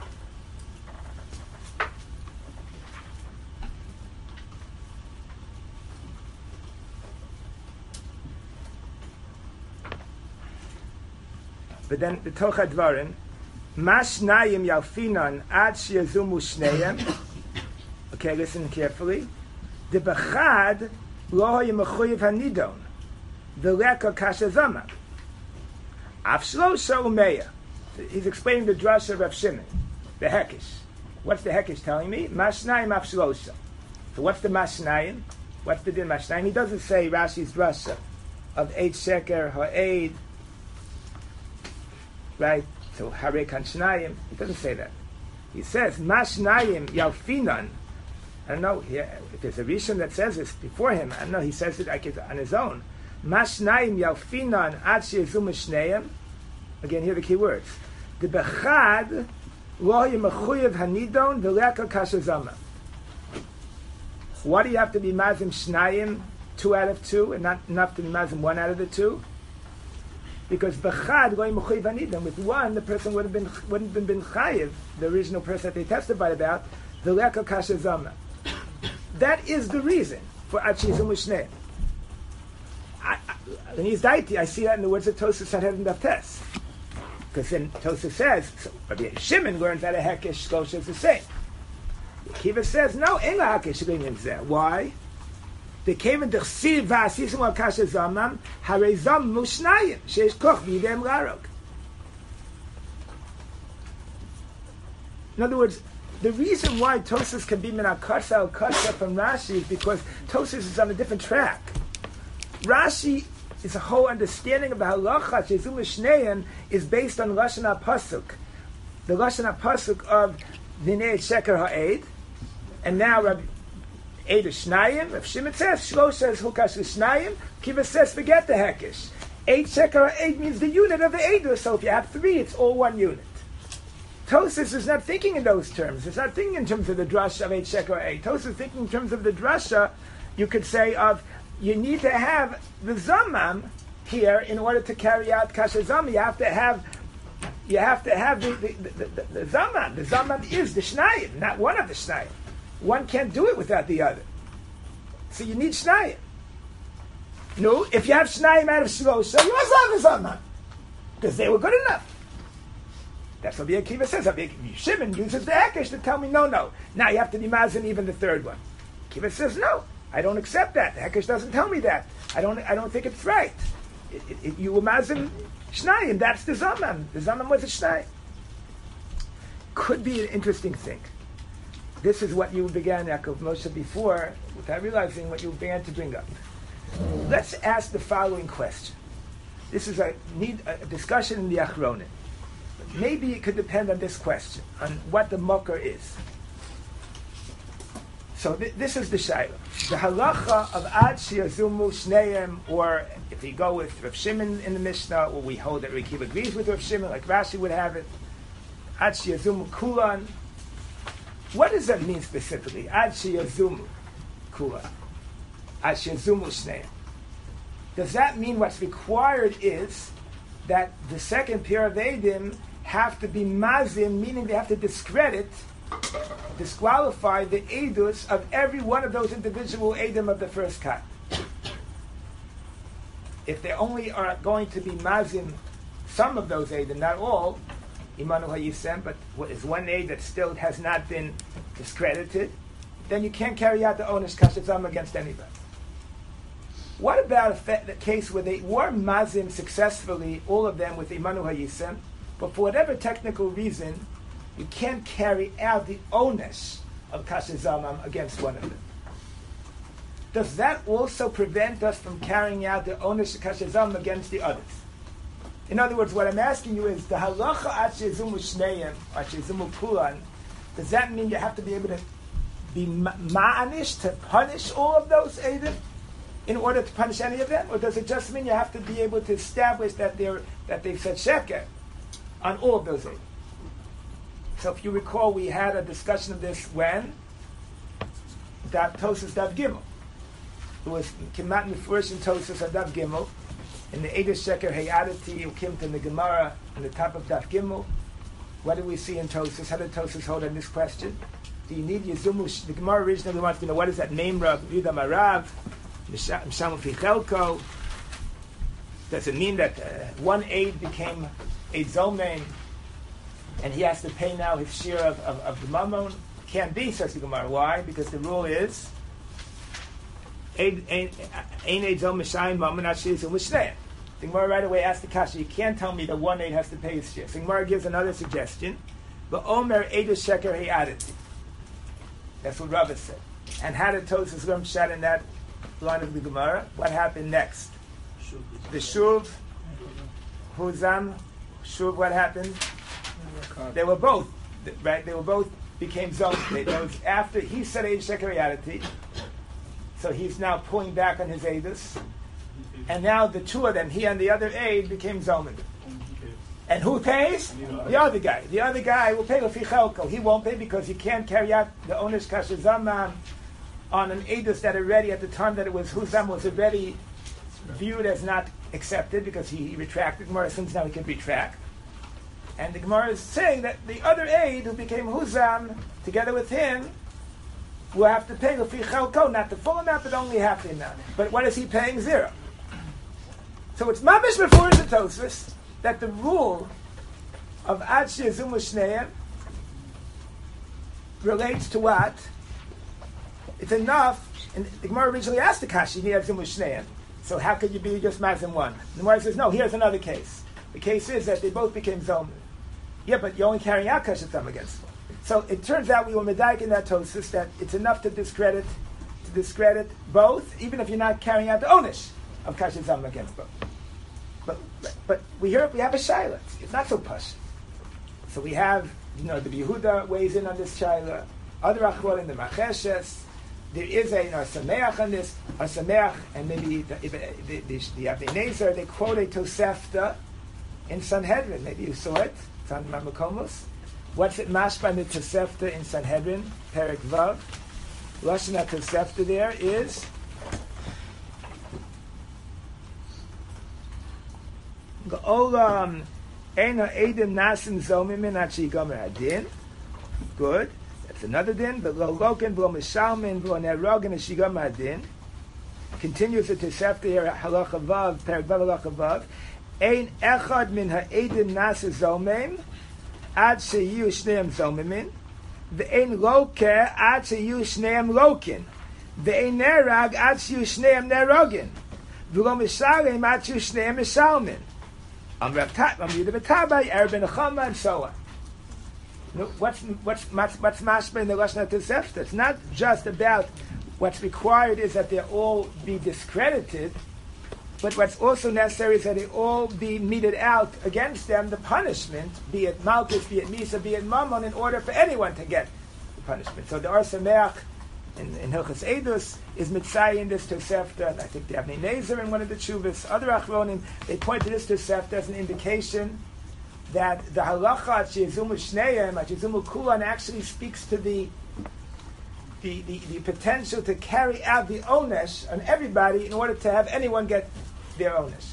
But then the toch hadvarim Mashnayim yalfinan ad shiyazumu shneim. Okay, listen carefully. The bechad lo hayamechuyev hanidon. The leka kasha zama. Af shlosha umeya. He's explaining the drasha of Rav Shimon, the hekish. What's the hekish telling me? Mashnayim af shlosha. So what's the mashnayim? What's the din mashnayim? He doesn't say Rashi's drasha of eight sheker ha'ed, right? So Hare Kan Shnayim, he doesn't say that. He says Mashnayim Yalfinan. I don't know if there's a Rishon that says this before him. I don't know. He says it like it's on his own. Mashnayim Yalfinan Ad Sheyazum Shneim. Again, here are the key words. The Bechad Lo Yemechuyev Hanidon V'Leka Kashazama. Why do you have to be Mazim Shnayim, two out of two, and not enough to be Mazim one out of the two? Because b'chad lo yemechuyev hanidon, with one the person would have been wouldn't have been chayiv, the original person that they testified about, the leka kasha zama. That is the reason for ad sheyazum u'shneim. When he's daiti, I see that in the words of Tosafos Sanhedrin Daf Tes, because then Tosafos says, so Rabbi Shimon learns that a hekesh shlosh is the same. Kiva says no, ein la hekesh shloim zeh. Why? The came in the chsiv v'asisum al kasha zamam harei zam mushnayim sheish koch b'yidem larog. In other words, the reason why Tosafos can be min hakasa al kasha from Rashi is because Tosafos is on a different track. Rashi is a whole understanding of the halacha shezum shneim is based on lashon hapasuk, the lashon hapasuk of Dinei Sheker Ha'ed, and now Rabbi Eidah Shnayim. If Shimon says Shlosh says Hukash Shnayim, Kiva says forget the Hekish. Eight Sheker Ha'ed means the unit of the Eidah. So if you have three, it's all one unit. Tosafos is not thinking in those terms. It's not thinking in terms of the drasha of eight Sheker Ha'ed. Tosafos is thinking in terms of the drasha. You could say of you need to have the Zamam here in order to carry out Kasha Zamam. You have to have you have to have the the, the, the, the Zamam. The Zamam is the Shnayim, not one of the Shnayim. One can't do it without the other. So you need Shnayim. No, if you have Shnayim out of Shlosha, you also have a Zamam. Because they were good enough. That's what the Akiva says. Shimon uses the Hekesh to tell me, no, no. Now you have to be Mazin even the third one. Akiva says, no, I don't accept that. The Hekesh doesn't tell me that. I don't I don't think it's right. It, it, it, you were Mazin Shnayim, that's the Zamam. The Zamam was a Shnayim. Could be an interesting thing. This is what you began, Yaakov Moshe, before, without realizing what you began to bring up. Let's ask the following question. This is a need a discussion in the Achronim. Maybe it could depend on this question, on what the Mokar is. So th- this is the Shaila. The halacha of Ad Shiyazumu Shneim, or if we go with Rav Shimon in the Mishnah, or we hold that Rekiva agrees with Rav Shimon, like Rashi would have it, Ad Shiyazumu Kulan. What does that mean specifically? Ad sheyazumu kula. Ad sheyazumu shneim. Does that mean what's required is that the second pair of Eidim have to be mazim, meaning they have to discredit, disqualify the Eidus of every one of those individual Eidim of the first cut? If they only are going to be mazim some of those Eidim, not all, Imanu HaYisem, but what is one Eid that still has not been discredited, then you can't carry out the Onesh Kashazam against anybody. What about the case where they were mazim successfully, all of them with Imanu HaYisem, but for whatever technical reason, you can't carry out the Onesh of Kashazamam against one of them? Does that also prevent us from carrying out the Onesh of Kashazamam against the others? In other words, what I'm asking you is, the halacha at shezumu shneim, or shezumu kulan, does that mean you have to be able to be ma'anish, to punish all of those Eidim in order to punish any of them? Or does it just mean you have to be able to establish that they're that they've said sheker on all of those Eidim? So if you recall, we had a discussion of this when Dav Tosas Dav Gimel. It was Kimat Mefurish in Tosas of Dav Gimel, in the Eidos Sheker Hayadati who came to the Gemara on the top of Daf Gimel. What do we see in Tosas? How did Tosas hold on this question? Do you need Yezumu? The Gemara originally wants to know what is that name, Rav Yudah Marav, Misham Fichelko. Does it mean that uh, one aid became a Zomein and he has to pay now his share of, of, of the Mammon? Can't be, says the Gemara. Why? Because the rule is Ein Eid Zom Mishayin Mammon Ashizum Mishneh. The Gemara right away asked the Kasha, you can't tell me that one aid has to pay his share. So the Gemara gives another suggestion. But Omer Eidos Sheker Hayadati. That's what Rava said. And how did Tosas Ram shot in that line of the Gemara? What happened next? The Shuv, Huzam, Shuv, what happened? They were both, right? They were both became Zom. Those after he said Eidos Sheker Hayadati, so he's now pulling back on his Eidos. And now the two of them, he and the other aid, became Zoman. And who pays? The other guy. The other guy will pay Lefi Chelko. He won't pay because he can't carry out the Onesh Kashazamam on an Eidos that already, at the time that it was Huzam, was already viewed as not accepted because he retracted. Gemara since now he can retract. And the Gemara is saying that the other aid who became Huzam, together with him, will have to pay Lefi Chelko, not the full amount, but only half the amount. But what is he paying? Zero. So it's mamish before the Tosfos that the rule of Ad Sheyazumu Shneim relates to what? It's enough, and the Gemara originally asked the Kashi, Sheyazumu Shneim. So how could you be just Mazim one? And the Gemara says, no, here's another case. The case is that they both became Zomer. Yeah, but you're only carrying out Kashatam against them. So it turns out we were medayik in that Tosfos that it's enough to discredit to discredit both, even if you're not carrying out the Onish of Kashatam against both. But, but but we hear we have a shaila. It's not so push. So we have, you know, the Yehuda weighs in on this shaila. Other achronim, the Macheshes. There is a you know, Sameach on this. A Sameach, and maybe the the, the, the, the Avnei Nezer, they quote a Tosefta in Sanhedrin. Maybe you saw it. It's on Mamakomos. What's it mashba in the Tosefta in Sanhedrin? Perek Vav. Lashon Tosefta there is. G'olam ena edim nasim zomimin achi gomer hadin. Good. That's another din. V'lo loken v'lo mishalmin v'lo nerogin achi gomer hadin. Continues the Tosefta here at halacha vav, perek vav halacha vav. Ein echad min ha'edim nasim zomim ad sheyu shneim zomimin. V'ein loke ad sheyu shneim lokin. V'ein nerag ad sheyu shneim nerogin. V'lo mishalim ad sheyu shneim mishalmin. I'm Rav Yudah B'Tabai, Arab Ben Chama, and so on. You know, what's what's what's mashma in the Lashon Tosefta? It's not just about what's required is that they all be discredited, but what's also necessary is that they all be meted out against them the punishment, be it Malchus, be it Misa, be it Mammon, in order for anyone to get the punishment. So the Or Sameach in, in Hilchos Eidos is mitzay in this Tosefta, and I think the Avnei Nezer in one of the Tshuvas, other Achronim, they point to this Tosefta as an indication that the halacha sheyizumu shneim, sheyizumu kulan, actually speaks to the the, the the potential to carry out the onesh on everybody in order to have anyone get their onesh.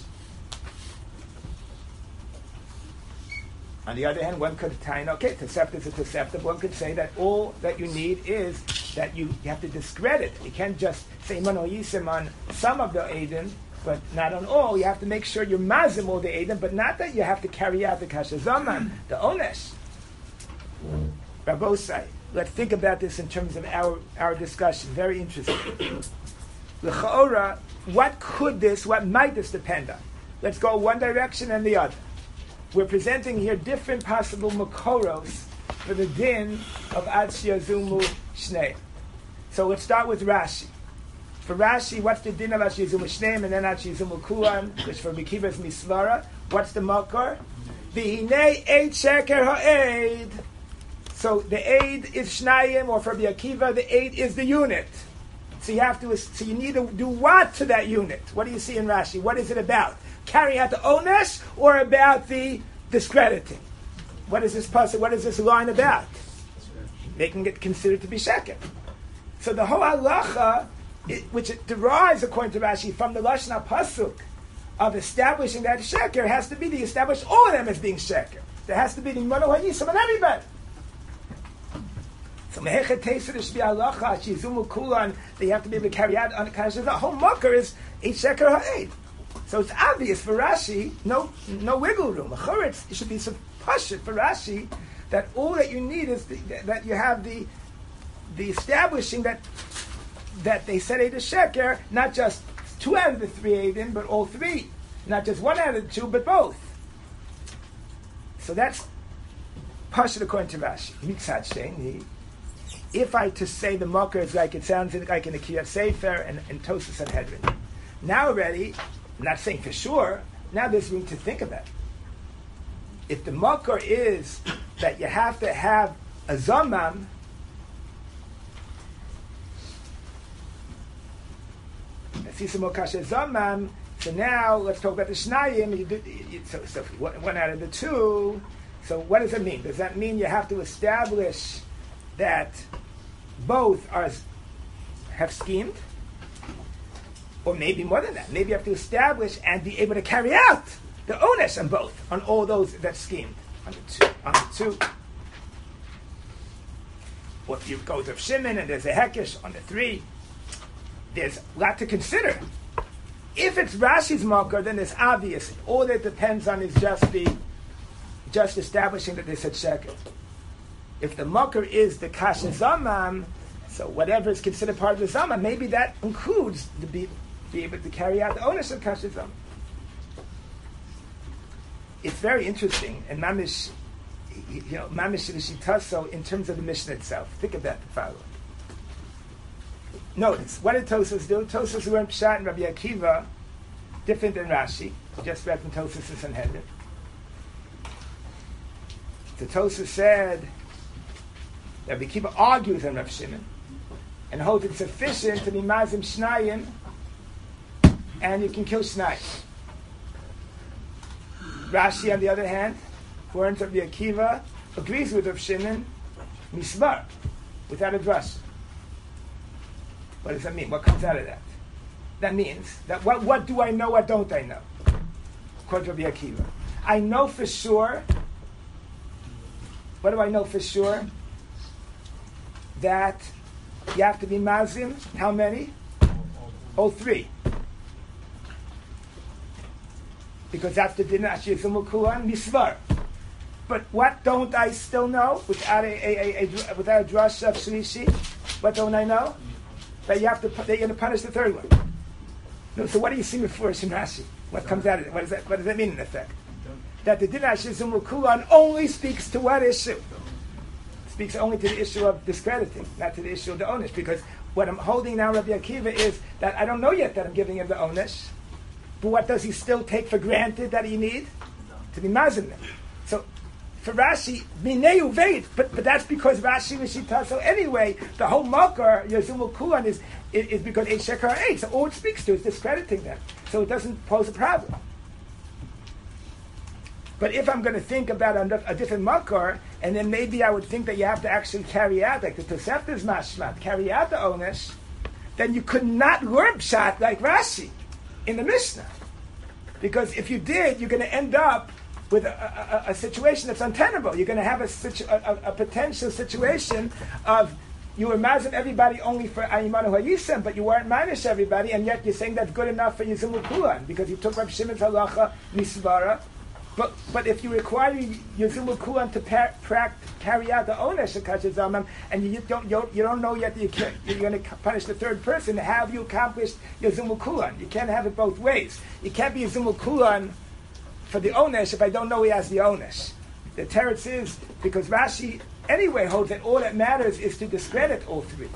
On the other hand, one could tie, okay, Tosefta is a Tosefta, one could say that all that you need is that you, you have to discredit. You can't just say Mano Yisim on some of the Eidim, but not on all. You have to make sure you're mazim all the Eidim, but not that you have to carry out the Kasha Zaman, the Onesh. Rabosai, let's think about this in terms of our, our discussion. Very interesting. L'chaora, what could this, what might this depend on? Let's go one direction and the other. We're presenting here different possible makoros for the din of Ad Shiyazumu Shneim. So let's start with Rashi. For Rashi, what's the din of Ad Shiyazumu Shneim and then Ad Shiyazumu Kulan, which for Mekiva is Misvara. What's the makor? V'hinei eid sheker ha'eid. So the aid is Shnayim, or for Akiva, the aid is the unit. So you have to. So you need to do what to that unit? What do you see in Rashi? What is it about? Carrying out the onesh or about the discrediting? What is this passage? What is this line about? Making it considered to be sheker. So the whole halacha, it, which it derives according to Rashi from the lashon pasuk of establishing that sheker, has to be to establish all of them as being sheker. There has to be the mano hayisam and everybody. So mehechet teisa there should be halacha shizumu kulan. They have to be able to carry out on the kasha. The whole makar is a sheker ha'ed. So it's obvious for Rashi, no no wiggle room. It should be so pashut for Rashi that all that you need is the, that you have the the establishing that that they said a sheker, not just two out of the three eidim, but all three, not just one out of the two, but both. So that's pashut according to Rashi. Mitzad Sheni, if I to say the makar is like it sounds like in the Kriyat Sefer and, and Tosas and Hedrin. Now already, I'm not saying for sure, now there's room to think about it. If the makar is that you have to have a zamam, I see some more kasha zamam, so now let's talk about the shnayim. You do, you, so, so one, one out of the two, so what does it mean? Does that mean you have to establish that both are have schemed? Or maybe more than that. Maybe you have to establish and be able to carry out the onesh on both, on all those that schemed. On the two. On the two. Or if you go to Shimon and there's a hekesh on the three, there's a lot to consider. If it's Rashi's marker, then it's obvious. All that depends on is just the just establishing that they said sheker. If the marker is the kasha zamam, so whatever is considered part of the zamam, maybe that includes the be, be able to carry out the ownership of kasha zamam. It's very interesting, and mamish, you know, mamish l'shitaso in terms of the Mishnah itself. Think about the following. Notice, what did Tosas do? Tosas learned Pshat and Rabbi Akiva, different than Rashi. Just read from Tosas and Sanhedrin. So Tosas said, Rabbi Akiva argues on Rav Shimon and holds it sufficient to be mazim shnayim, and you can kill shnayim. Rashi, on the other hand, according to Rabbi Akiva, agrees with Rav Shimon, misbar, without a drush. What does that mean? What comes out of that? That means that what, what do I know, what don't I know? According to Rabbi Akiva. I know for sure, what do I know for sure? That you have to be mazim, how many? All three. Because that's the din Ashiyazumu Kulan Misvar. But what don't I still know without a, a, a, a without a drush of Shlishi? What don't I know? That you have to that you're going to punish the third one. No, so what do you see before in Rashi? What comes out of it? What does that what does that mean in effect? That the din Ashiyazumu Kulan only speaks to what issue? Speaks only to the issue of discrediting, not to the issue of the onish. Because what I'm holding now, Rabbi Akiva, is that I don't know yet that I'm giving him the onish. But what does he still take for granted that he need? To be mazim. So for Rashi, mineu veit, but but that's because Rashi Rishita. So anyway, the whole makar Yazumu Kulan is, is is because eight shekar eight. So all it speaks to is discrediting them. So it doesn't pose a problem. But if I'm going to think about a, a different makar, and then maybe I would think that you have to actually carry out, like the Tosefta's mashmat, carry out the onesh, then you could not learn pshat like Rashi in the Mishnah. Because if you did, you're going to end up with a, a, a situation that's untenable. You're going to have a, situ, a, a, a potential situation of you were mazim everybody only for Ayimanu Hayisem, but you weren't minus everybody, and yet you're saying that's good enough for Yizum Kulan, because you took Reb Shimon's halacha misvara. But but if you require Yizum Kulan to par, pract, carry out the onesh of Kasher Zalman, and you don't you, you don't know yet that you can't, you're going to punish the third person, have you accomplished Yizum Kulan? You can't have it both ways. You can't be Yizum Kulan for the onesh if I don't know he has the onesh. The teretz is because Rashi anyway holds that all that matters is to discredit all three.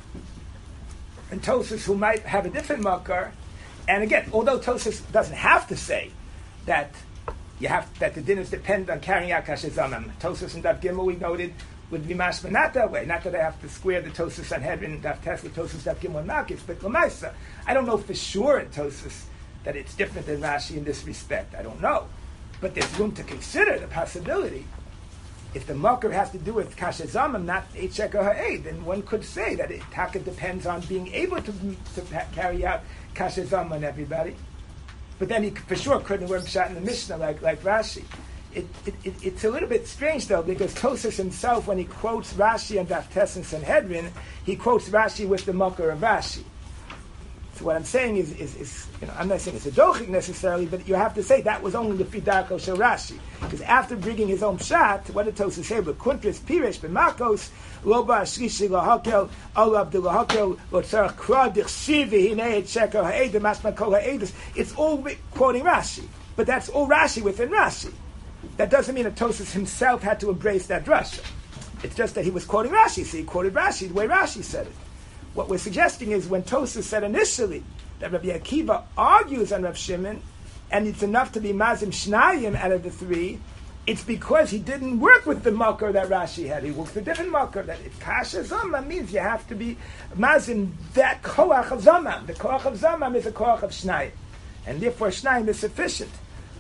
And Tosfos, who might have a different makar, and again, although Tosfos doesn't have to say that you have that the dinners depend on carrying out Kasher Zaman. Tosfos and Daf Gimel we noted would be mashma not that way. Not that I have to square the Tosfos and Hedrin and Daf Tes with Tosfos Daf Gimel and Makis, but Lamaisa, I don't know for sure in Tosfos that it's different than Rashi in this respect. I don't know, but there's room to consider the possibility. If the makar has to do with Kasher Zaman, not Eight Sheker Ha'ed, then one could say that it taka depends on being able to, to carry out Kasher Zaman on everybody. But then he for sure couldn't wear pshat in the Mishnah like, like Rashi. It, it, it, it's a little bit strange though, because Tosfos himself, when he quotes Rashi and Daf Tes and Sanhedrin, he quotes Rashi with the makar of Rashi. So what I'm saying is, is, is you know, I'm not saying it's a dochik necessarily, but you have to say that was only the Fidarko Shel Rashi. Because after bringing his own pshat, what did Tosfos say? But Kuntris Pirish B'Makos Loba Shlishi Lahakel Olav De Lahakel Lotzarach Kra Dichshivi Hinei Sheker Ha'edim Mashma Kol Ha'edus. It's all quoting Rashi, but that's all Rashi within Rashi. That doesn't mean that Tosfos himself had to embrace that drasha. It's just that he was quoting Rashi, so he quoted Rashi the way Rashi said it. What we're suggesting is when Tosfos said initially that Rabbi Akiva argues on Rav Shimon, and it's enough to be mazim shnayim out of the three, it's because he didn't work with the makar that Rashi had. He worked with a different makar. That if kasha zamam means you have to be mazim that koach of zamam. The koach of zamam is a koach of shnayim, and therefore shnayim is sufficient.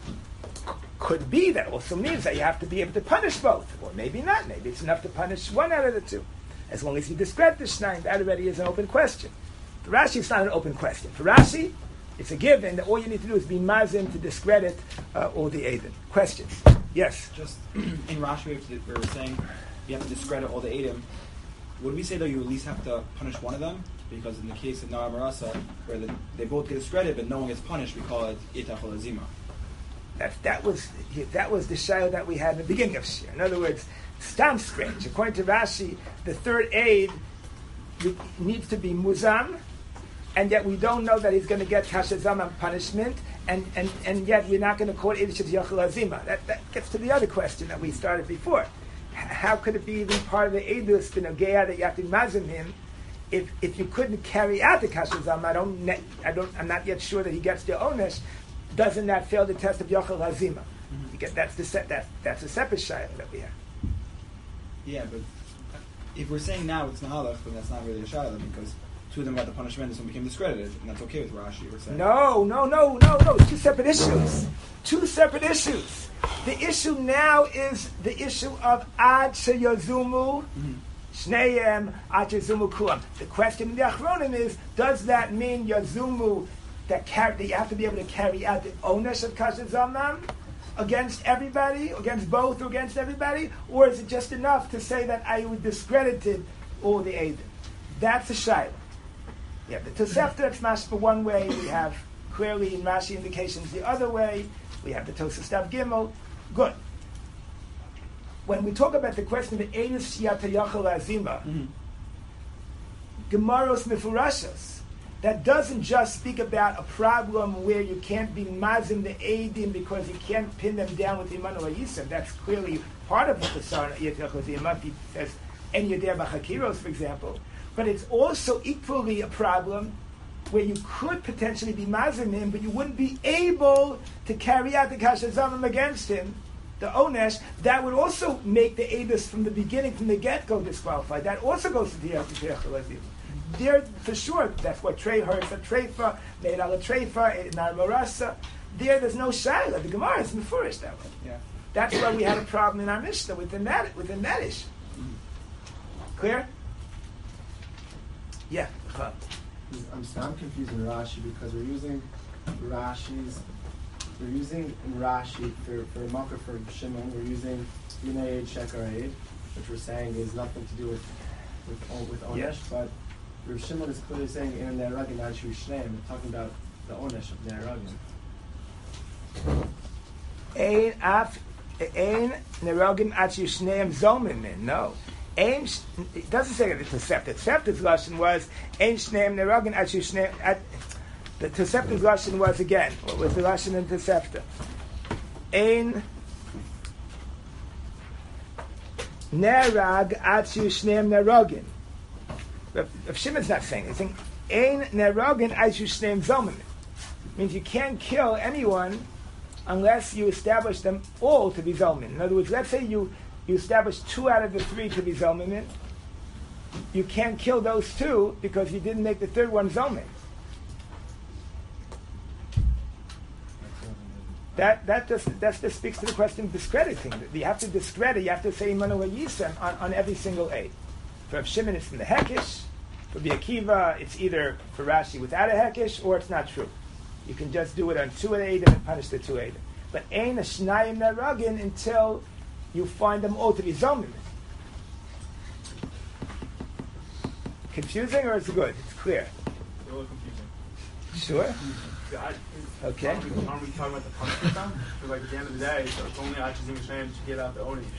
Could be that also means that you have to be able to punish both, or maybe not. Maybe it's enough to punish one out of the two. As long as you discredit the Shnayim, that already is an open question. For Rashi, it's not an open question. For Rashi, it's a given that all you need to do is be mazim to discredit uh, all the Eidim. Questions? Yes? Just in Rashi, we, have to, we were saying you have to discredit all the Eidim. Would we say, though, you at least have to punish one of them? Because in the case of Noah Marasa, where the, they both get discredited, but no one gets punished, we call it Itach or Azima. That, that was that was the shayla that we had in the beginning of Shir. In other words, stam strange. According to Rashi, the third aid needs to be muzam, and yet we don't know that he's going to get kasher zaman punishment, and, and, and yet we're not going to call it edish yachal azima. That that gets to the other question that we started before. How could it be even part of the edus to nogea that you have to mazim him if if you couldn't carry out the kasher zaman? I don't I don't I'm not yet sure that he gets the onesh. Doesn't that fail the test of Yachal Hazima? Mm-hmm. You get, that's the set, that, that's a separate shayla that we have. Yeah, but if we're saying now it's Nahalach, then that's not really a shayla because two of them got the punishment and some became discredited, and that's okay with Rashi. We're saying no, no, no, no, no. It's two separate issues. Two separate issues. The issue now is the issue of Ad Sheyazumu Shneim Ad Sheyazumu Kulam. The question in the Achronim is: does that mean Yazumu? That, carry, that you have to be able to carry out the onesh of kasher zaman against everybody, against both, or against everybody, or is it just enough to say that I would discredited all the Eidim? That's a shayla. Yeah, the Tosefta that's mashma one way. We have clearly in Rashi indications the other way. We have the Tosefta Daf Gimel. Good. When we talk about the question of the Eidus Shiyata Yachal Azima, Gemaros Mefurashos. That doesn't just speak about a problem where you can't be mazim the Eidim because you can't pin them down with Imanu Yisem. That's clearly part of the Chasar Yetachozimah. He says, En Yedeh B'Chakiros, for example. But it's also equally a problem where you could potentially be mazim him, but you wouldn't be able to carry out the Kasher Zamim against him, the Onesh. That would also make the Eidus from the beginning, from the get-go, disqualified. That also goes to the Yetachozimah. There, for sure, that's what Trey heard. A treifa, made al a treifa, nar marasa. there, there's no shaila. The Gemara is mefurish that way. Yeah. That's why we had a problem in our Mishnah within that within that issue. Clear? Yeah. Huh. I'm, so I'm confused in Rashi because we're using Rashi's, we're using in Rashi for for Makar for Shimon, we're using Yinei Sheker Eid, which we're saying is nothing to do with with with Onesh, Yes. but Rav Shimon is clearly saying in Neragin Anshu Shneim, we're talking about the Onesh of Neragin. Ein af ein nerogim at yishneim zomin. No. Ein sh- it doesn't say that the Tosefta. Tosefta's lashon was ein shneim nerogim at yishneim at. The Tosefta's lashon was again. What was the lashon in Tosefta? Ein nerag at yishneim nerogim. If Shimon's not saying, he's saying ein nerogim at yishneim zomin. Means you can't kill anyone unless you establish them all to be Zolmin. In other words, let's say you, you establish two out of the three to be Zolmin. You can't kill those two because you didn't make the third one Zolmin. That that just that just speaks to the question of discrediting. You have to discredit. You have to say Imanu Yisem on, on every single aid. For Rav Shimon, it's from the Hekish. For Bi Akiva, it's either for Rashi without a Hekish or it's not true. You can just do it on two Eidim and punish the two Eidim. But ain't a Shnayim Neragin until you find them all to be Zomim. Confusing or is it good? It's clear. It's a little confusing. Sure? Yeah, I, Okay. Aren't we, aren't we talking about the punishment now? Because like at the end of the day, so it's only Achazim Hashem to get out the Onish.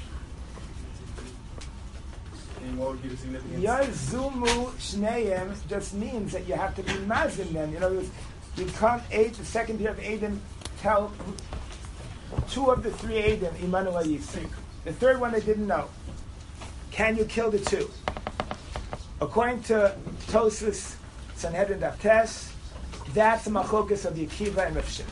And what would be the significance? Yazumu Shneim just means that you have to be Mazim them. You know, you can't aid the second year of Eidim tell two of the three Eidim, Immanuel Yisik. The third one they didn't know. Can you kill the two? According to Tosfos Sanhedrin Daftes, that's the machokas of the Akiva and Rav Shimon.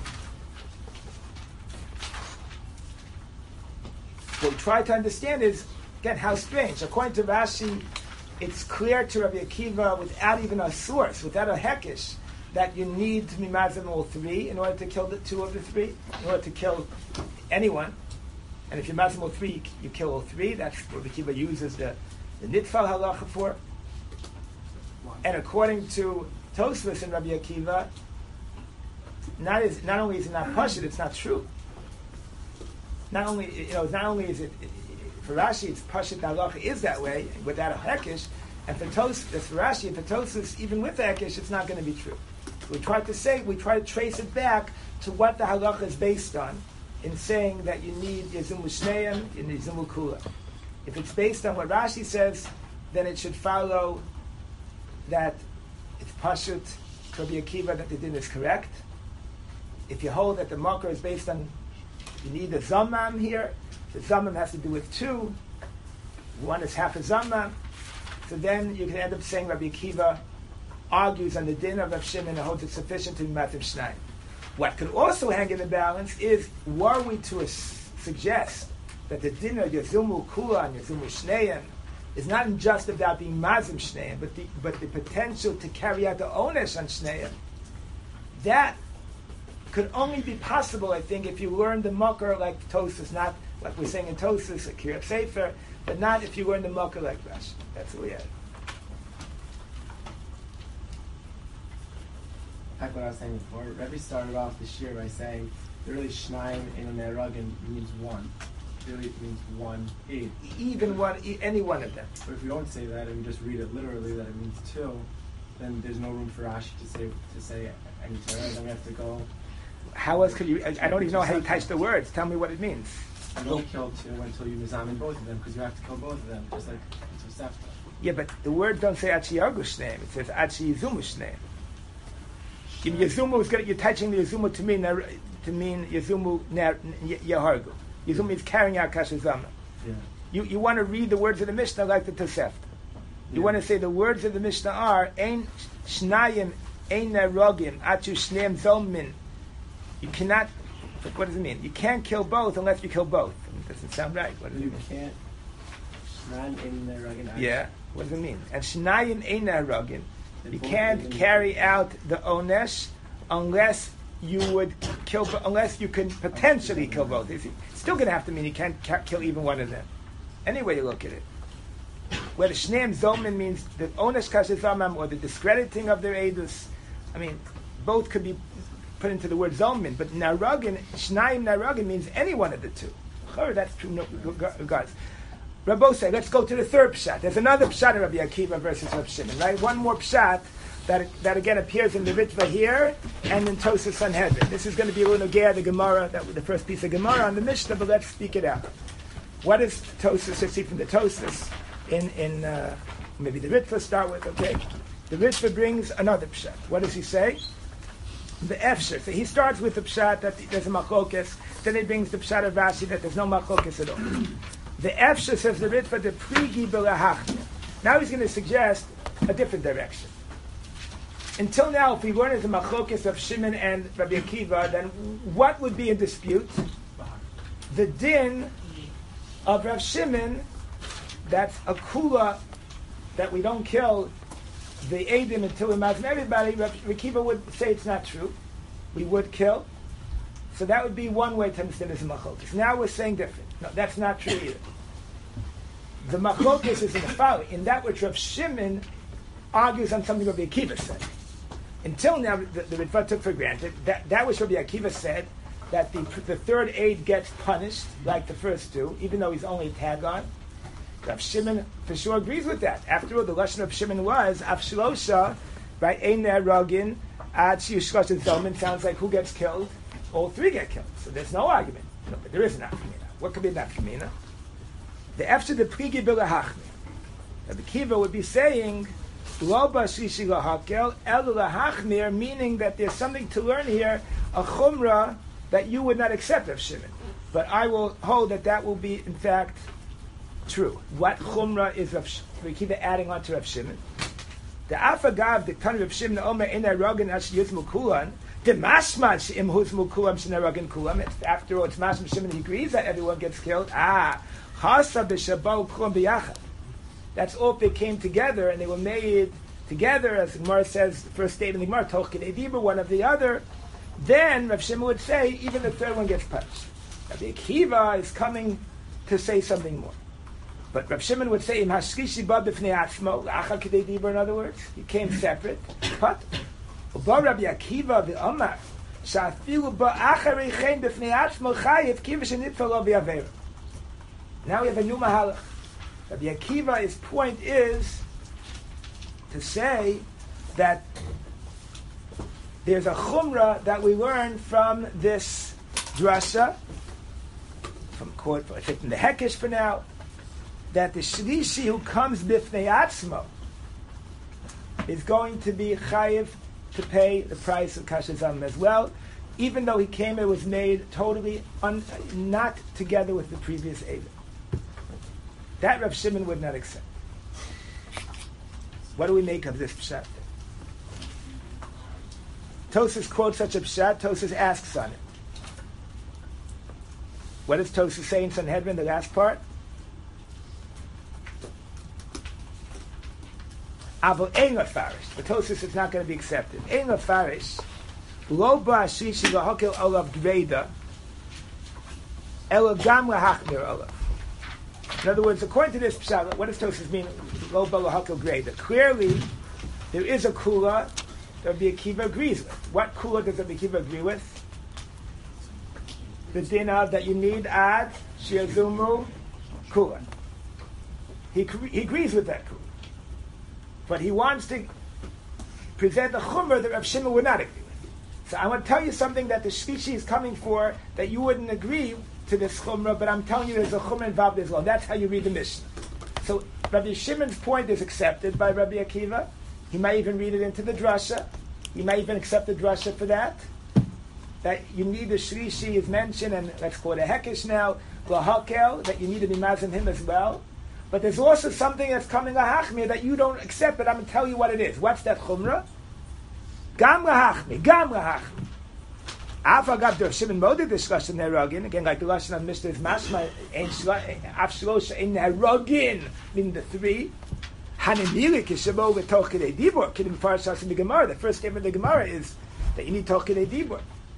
What we try to understand is, again, how strange. According to Rashi, it's clear to Rabbi Akiva without even a source, without a hekish, that you need to be mazim all three in order to kill the two of the three, in order to kill anyone. And if you're mazim all three, you kill all three. That's what Rabbi Akiva uses the, the nitfal halacha for. And according to Tosfos and Rabbi Akiva, not, is, not only is it not pashut, it's not true. Not only, you know, not only is it, for Rashi, it's pashut halacha is that way, without a hekish, and for Tosfos, for Rashi, and for Tosfos, even with the hekish, it's not going to be true. We try to say, we try to trace it back to what the halacha is based on, in saying that you need Yazum Shneim and Yazum Kula. If it's based on what Rashi says, then it should follow that it's pashut to Rabbi Akiva that the din is correct. If you hold that the marker is based on, you need a zamam here, the zamam has to do with two, one is half a zamam, so then you can end up saying Rabbi Akiva argues on the din of Rav Shimon and holds it sufficient to be matim shnayim. What could also hang in the balance is, were we to s- suggest that the din of Yazumu Kula and Yazumu Shneim is not just about being mazim Shneim, but the, but the potential to carry out the onesh on Shneim, that could only be possible, I think, if you learn the makar like Tosfos, not like we're saying in Tosfos, like Kiryat Sefer, but not if you learn the makar like Rashi. That's what we had. Like what I was saying before, Rebbe started off this year by saying, really Shnaim in a Neragin means one. Really it means one aid. Even one, e- any one of them. But if we don't say that and we just read it literally that it means two, then there's no room for Rashi to say to say any Torah. Then we have to go. How else could you? I, I don't even know how you touch the words. Tell me what it means. You don't kill two until you examine both of them because you have to kill both of them, just like Tosefta. Yeah, but the word don't say Achi Yagush name. It says Achi Yizumu name. Yazumu is good. You're touching the Yazumu to mean to mean Yazumu Yahargu. Yazumu means carrying out Kashazama. Yeah. You you want to read the words of the Mishnah like the Tosefta. You Yeah. want to say the words of the Mishnah are Ein Shnayim Ein Nerogim Achu Shneim Zolmin. You cannot. What does it mean? You can't kill both unless you kill both. It doesn't sound right. What does You it mean? can't. Shnaim in Neragin. Yeah. What does it mean? And Shnayim Ein Nerogim. They You both can't mean- carry out the onesh unless you would kill, unless you can potentially kill both. It's still going to have to mean you can't ca- kill even one of them. Any way you look at it. Whether Shneim Zomin means the Onesh Kasher Zamam or the discrediting of their Eidus, I mean, both could be put into the word Zomin, but Naragin, Shnaim Naragin means any one of the two. That's true, no regards. Rabbo say, let's go to the third pshat. There's another pshat of Rabbi Akiva versus Rav Shimon, right? One more pshat that that again appears in the Ritva here and in Tosas Sanhedrin. This is going to be a little Nogea, the Gemara, that was the first piece of Gemara on the Mishnah, but let's speak it out. What is Tosas? Let's see from the Tosas in in uh, maybe the Ritva start with. Okay, the Ritva brings another pshat. What does he say? The Efsher. So he starts with the pshat that there's a machokes. Then he brings the pshat of Rashi that there's no machokes at all. The Efsher says the Ritva the prigi b'lahachmir. Now he's going to suggest a different direction. Until now, if we learn as a machokes of Shimon and Rabbi Akiva, then what would be in dispute? The din of Rav Shimon, that's a kula, that we don't kill the Eidim until we mazim everybody. Rav Akiva would say it's not true. We would kill. So that would be one way to understand this machokes. Now we're saying different. No, that's not true either. The machokes is in the following. In that which Rav Shimon argues on something Rabbi Akiva said. Until now, the, the Ritva took for granted that that which Rabbi Akiva said, that the the third aid gets punished like the first two, even though he's only a tag on. Rav Shimon for sure agrees with that. After all, the lashon of Shimon was Avshalosha, right? Ein Neragin, Ad Shiyushkosh Zomin. Sounds like who gets killed? All three get killed. So there's no argument. No, but there is an nafkamina. What could be a nafkamina? The Efshe the Prigi B'lahachmi. Rabbi Akiva would be saying, Lo b'shishi lahakel el lahachmir, meaning that there's something to learn here, a chumrah that you would not accept of Shimon. But I will hold that that will be, in fact, true. What chumrah is Rabbi Akiva adding on to Rav Shimon? The afagav, the ton of Shimon, omer in arogin as yuzmu kulan, the mashmash im huzmu kulam shenarogin kulam. After all, it's mashmash Shimon, he agrees that everyone gets killed. Ah, chasa b'shabau kulam b'yachad. That's all if they came together and they were made together, as the Gemara says, the first statement in the Gemara, Toch K'nei Dibur, one of the other. Then Rav Shimon would say, even the third one gets punished. Rabbi Akiva is coming to say something more. But Rav Shimon would say, Im hashlishi ba b'fnei atzmo, Achal K'nei Dibur, in other words, he came separate. But, Uba Rabbi Akiva v'Omar, Sha'afilu ba acharei chen b'fnei atzmo chayiv kiva shenitfa lo v'yaveira. Now we have a new mahalach. Rabbi Akiva, his point is to say that there's a chumrah that we learn from this drasha, from quote, I think in the Hekesh for now, that the shlishi who comes b'fnei atzmo is going to be chayiv to pay the price of kasher zamim as well, even though he came, it was made totally un, not together with the previous Eidim. That Rav Shimon would not accept. What do we make of this pshat? Tosas quotes such a pshat. Tosas asks on it. What does Tosas say in Sanhedrin, the last part? Avol ein lafarish. But Tosas is not going to be accepted. Ein lafarish. Lo ba'ashishi lahakel olav greda. Elo gam lahachmir olav. In other words, according to this pshat, what does Tosas mean? Lo ba'lahakel greda. Clearly, there is a kula that Rabbi Akiva agrees with. What kula does Rabbi Akiva agree with? The dinah that you need ad shiazumu kula. He he agrees with that kula, but he wants to present a chumrah that Rav Shimon would not agree with. So I want to tell you something that the shlishi is coming for that you wouldn't agree to this chumrah, but I'm telling you there's a chumrah involved as well. That's how you read the Mishnah. So Rabbi Shimon's point is accepted by Rabbi Akiva. He might even read it into the drasha. He might even accept the drasha for that. That you need the shlishi is mentioned, and let's call it a hekesh now, lahakel, that you need to be mazim him as well. But there's also something that's coming lahachmir that you don't accept, but I'm going to tell you what it is. What's that chumrah? Gam lahachmir, gam lahachmir. Afagav der Shimon Modeh discussion neragin, again like the lashon of Mister is mashma ein afshlosh ein neragin, meaning the three. Hanemilik ishabo v'toch kedei dibur. Kidim farshas in the Gemara. The first statement of the Gemara is that you need toch kedei dibur.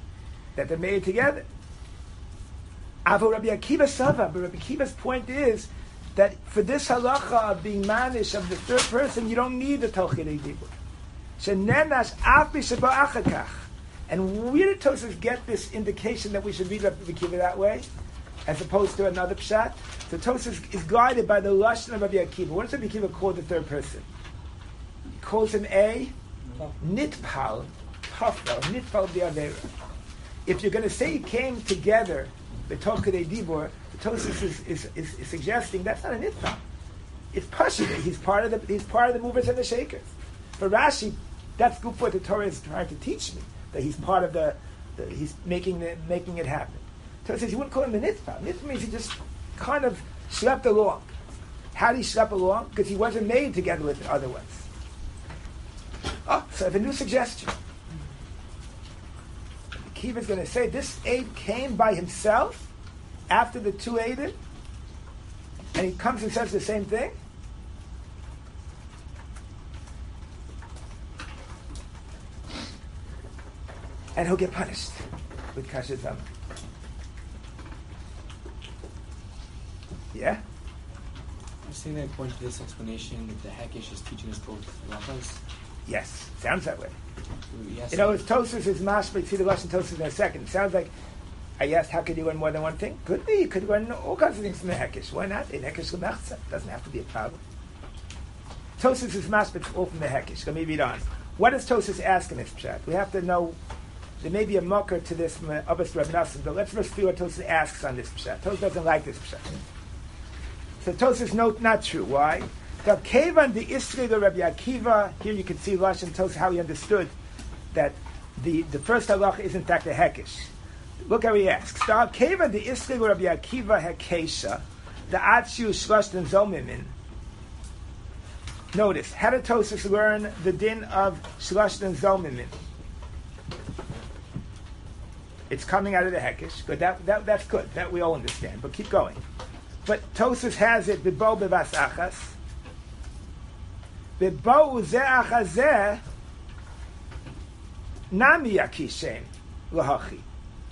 that they're made together. Avo Rabbi Akiva Sava, but Rabbi Akiva's point is that for this halacha of being manish of the third person, you don't need the Tochidei Dibur. Shenenash afi sheba achakach. And where did Tosfos get this indication that we should read Rabbi Akiva that way, as opposed to another pshat? So Tosfos is guided by the lashon of Rabbi Akiva. What does Rabbi Akiva call the third person? He calls him a nitpal, tafel, nitpal b'avera. If you're going to say he came together, the Tochidei Dibur, the Tosfos is, is, is, is suggesting that's not a nitpal. It's pashut. He's part of the he's part of the movers and the shakers. For Rashi, that's good what the Torah is trying to teach me. That he's part of the, the he's making the, making it happen. So it says you wouldn't call him the nitpal. Nitpal means he just kind of schlepped along. How did he schlep along? Because he wasn't made together with the other ones. Oh, so I have a new suggestion. Kiva is going to say this aid came by himself after the two aided, and he comes and says the same thing. And he'll get punished with Kasher Zama. Yeah? I'm saying that according to this explanation, that the Hekesh is teaching us both halachas. Yes, sounds that way. Yes. You know, it's Tosfos is mashma. See the Russian Tosfos in a second. It sounds like I asked, how could you learn more than one thing? Could be. You could learn all kinds of things from the Hekesh. Why not? In Hekesh L'mechza. Doesn't have to be a problem. Tosfos is mashma. It's all from the Hekesh. Let me read on. What does Tosfos ask in this chat? We have to know. There may be a mucker to this from Abbas Reb Nassim, but let's first see what Tosfos asks on this pshat. Tosfos doesn't like this pshat. So Tosfos note not true. Why? The Kevan the Isri the Rabbi Akiva. Here you can see Lashon Tosfos how he understood that the, the first halacha is in fact a hekesh. Look how he asks. The Kevan the Isri the Rabbi Akiva hekesha the Atshu Shlashtan Zomimin. Notice how did Tosfos learn the din of Shlashtan Zomimin? It's coming out of the Hekesh. Good. That, that, that's good. That we all understand. But keep going. But Tosfos has it, B'bo b'vas achas. B'bo ze achazeh nami yakishem lahachi.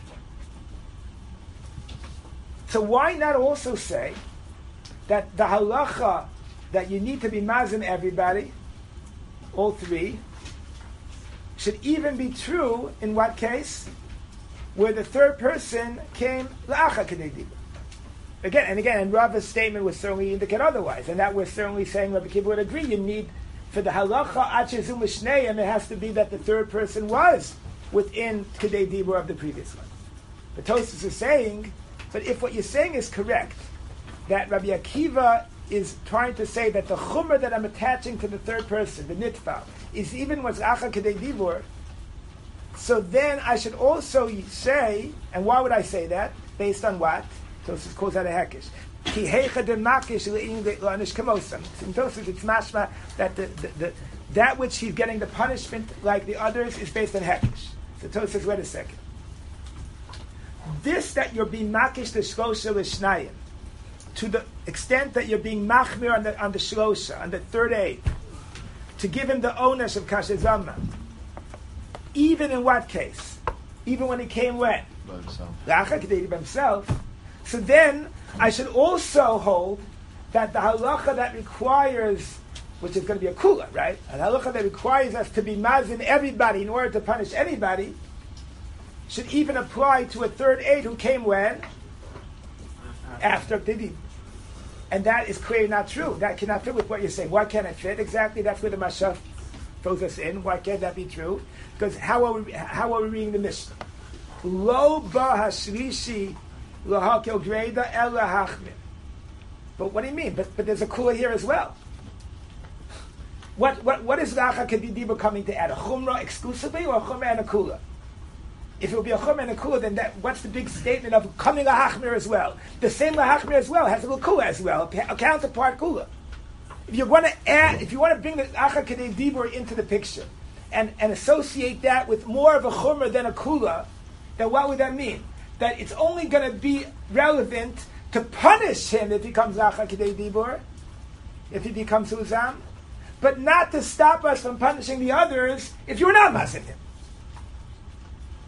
So why not also say that the halacha that you need to be mazim everybody, all three, should even be true in what case? Where the third person came la'acha kedei dibur. Again and again, and Rava's statement would certainly indicate otherwise, and that we're certainly saying Rabbi Akiva would agree. You need for the halacha achezu mishneim, it has to be that the third person was within kedei dibur of the previous one. But Tosfos is saying, but if what you're saying is correct, that Rabbi Akiva is trying to say that the chumrah that I'm attaching to the third person, the nitfal, is even what's acha kedei dibur. So then I should also say, and why would I say that? Based on what? Tosfos calls that a hekesh. Ki heicha de makish le'inish kamosam. In Tosfos it's mashma that the, the, the, that which he's getting the punishment like the others is based on hekesh. So Tosfos says, wait a second. This that you're being makish the shlosha l'shnayim, to the extent that you're being machmir on the, on the shlosha, on the third aid, to give him the onus of kasher zama. Even in what case? Even when he came when? By himself. By himself. So then, I should also hold that the halacha that requires, which is going to be a kula, right? A halacha that requires us to be mazin everybody in order to punish anybody, should even apply to a third aid who came when? After Didi. And that is clearly not true. That cannot fit with what you're saying. Why can't it fit? Exactly, that's where the Mashaf throws us in. Why can't that be true? Because how are we, how are we reading the Mishnah? Lo ba hashlishi lahakel greda ela hachmir. But what do you mean? But but there's a kula here as well. What what what is lacha kedidibur coming to add? A chumrah exclusively or a chumrah and a kula? If it would be a chumrah and a kula, then that what's the big statement of coming lahachmir as well? The same lahachmir as well has a little kula as well, a counterpart kula. If you want to add, if you want to bring the lacha kedidibur into the picture, and, and associate that with more of a chumrah than a kula, then what would that mean? That it's only going to be relevant to punish him if he comes lacha kedei dibur, if he becomes uzam, but not to stop us from punishing the others if you're not mazin him.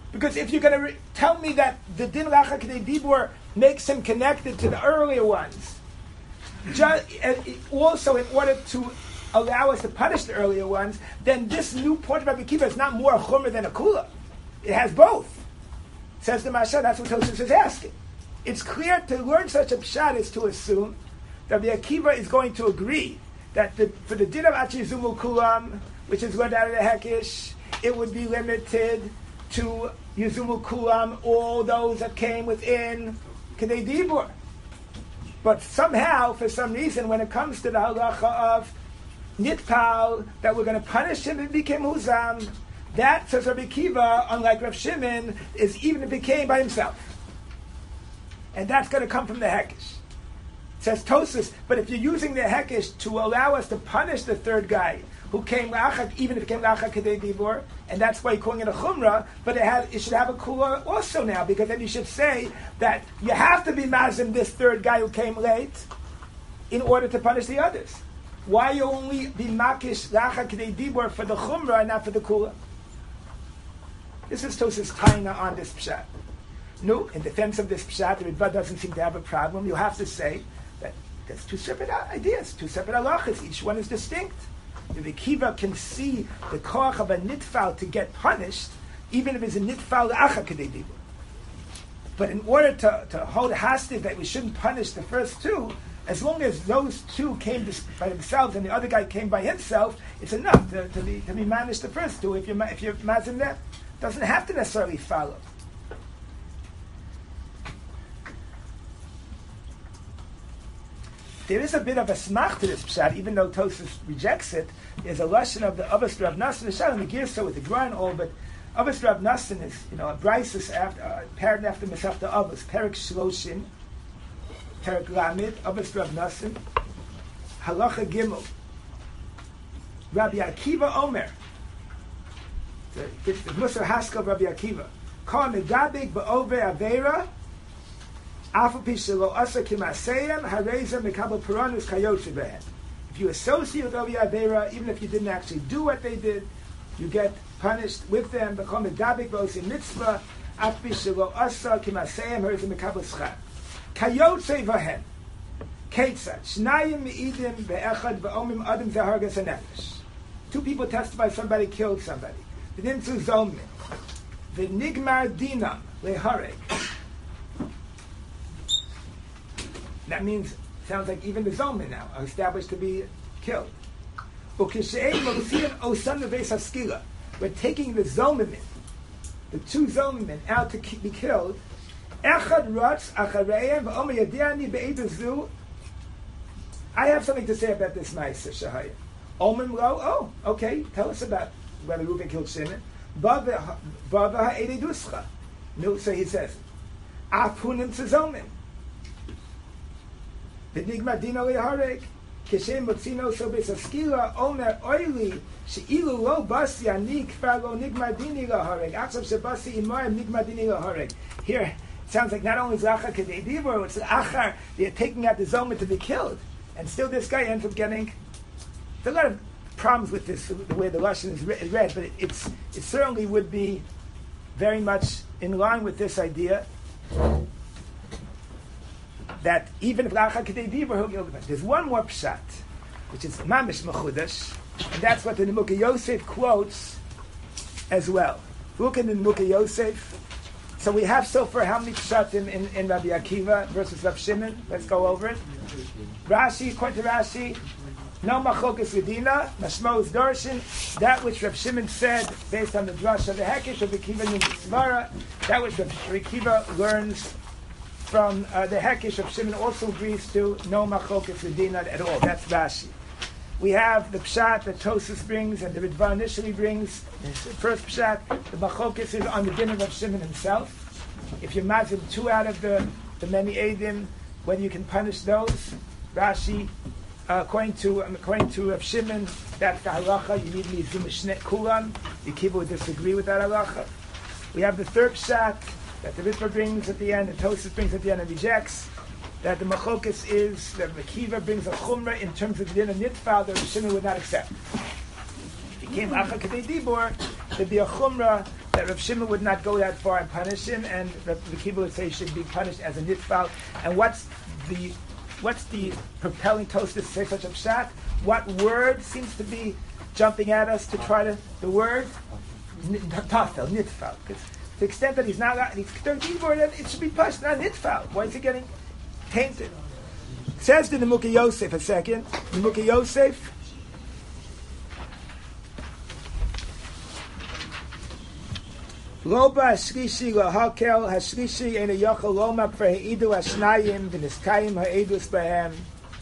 Because if you're going to re- tell me that the din lacha k'dei dibur makes him connected to the earlier ones, just, uh, also in order to allow us to punish the earlier ones, then this new point of Rabbi Akiva is not more a chumrah than a kula. It has both. Says the Mashal, that's what Tosfos is asking. It's clear to learn such a pshat is to assume that Rabbi Akiva is going to agree that the, for the din of Achizumul Kulam, which is learned out of the Hekish, it would be limited to Yizumul Kulam, all those that came within Kedei Dibur. But somehow, for some reason, when it comes to the halacha of Nitpal, that we're going to punish him if he became Huzam, that, says Rabbi Akiva, unlike Rav Shimon, is even if he came by himself. And that's going to come from the Hekish. Says Tosfos, but if you're using the Hekish to allow us to punish the third guy who came la'achak, even if it came la'achak kedei dibur, and that's why you're calling it a chumrah, but it, has, it should have a kula also now, because then you should say that you have to be mazim this third guy who came late in order to punish the others. Why you only be makish la'achak kedei dibur for the chumrah and not for the kula? This is Tosfos taina on this pshat. No, in defense of this pshat, the Ritva doesn't seem to have a problem. You have to say that there's two separate ideas, two separate halachas. Each one is distinct. If the Akiva can see the koach of a nitfal to get punished, even if it's a nitfal la'achak kedei dibur. But in order to, to hold hostage that we shouldn't punish the first two, as long as those two came by themselves and the other guy came by himself, it's enough to, to be to be managed the first two. If you're if you're mazim them, doesn't have to necessarily follow. There is a bit of a smach to this pshat, even though Tosfos rejects it. There's a lesson of the Avos Rav Nassan, the Shalom Megirso with the Gra and all, but Avos Rav Nassan is, you know, a brisis after, uh, paired after Masechta Avos, Perek Shloshim, Perek Lamed, Avos Rav Nassan, Halacha Gimel, Rabbi Akiva Omer, it's the Musar Haskell of Rabbi Akiva, Kol Medabik Ba'ove Aveira, if you associate with Ovi Avera, even if you didn't actually do what they did, you get punished with them. Two people testify somebody killed somebody. They didn't do Zolmin. The Nigmar Dinam Leharek. That means, sounds like even the Zolmin now are established to be killed. We're taking the Zolmin, the two Zolmin, out to be killed. I have something to say about this Ma'aser Shahaya. Omen lo, oh, okay, tell us about whether Reuben killed Shimon. Bava ha'edei duscha. No, so he says, Apunim to Zolmin. V'nigma dino leharek, kishem motzino so besaskila omer oili sheilu lo basi ani kfar lo nigma dini leharek. Achsav shebasi imayim nigma dini leharek. Here, it sounds like not only is Achar Kedei Dibur, it's Achar, they're taking out the Zolman to be killed. And still this guy ends up getting, there's a lot of problems with this, the way the Lashon is read, but it, it's, it certainly would be very much in line with this idea that even if La'achar Kedei Dibur, he'll get over. There's one more pshat, which is Mamish Mechudash, and that's what the Nimukah Yosef quotes as well. Look at the Nimukah Yosef. So we have so far how many pshat in, in, in Rabbi Akiva versus Rav Shimon? Let's go over it. Rashi, according to Rashi, no machokas v'dina, mashmo is darshan, that which Rav Shimon said based on the drush of the Hekish of Akiva Nimtzvara, that which Rav Akiva learns from uh, the Hekish of Shimon also agrees to no machokas v'dina at all. That's Rashi. We have the pshat that Tosfos brings and the Ritva initially brings. The first pshat, the machokas is on the din of Rav Shimon himself. If you mazim two out of the, the many edim, whether you can punish those. Rashi, uh, according to um, according to Rav Shimon, that's the halacha. You need mizum shne kulan. The Akiva would disagree with that halacha. We have the third pshat that the Ritva brings at the end, and Tosfos brings at the end and rejects. That the machokas is that Akiva brings a chumrah in terms of the din of nitfal that Rav Shimon would not accept. If he came Achar Kedei Dibur, there'd be a chumrah that Rav Shimon would not go that far and punish him, and Rav Akiva would say he should be punished as a nitfal. And what's the what's the propelling Tosfos to say such a pshat? What word seems to be jumping at us to try to the word tafel nitfal? Because to the extent that he's not he's third Dibur, then it should be pushed, not nitfal. Why is he getting tainted? It says in the Mukha Yosef a second. The Mukha Yosef. Loba hashlishi lahakel hashlishi ena yochel loma prehidu hashnayim v'niskayim ha'edus bahem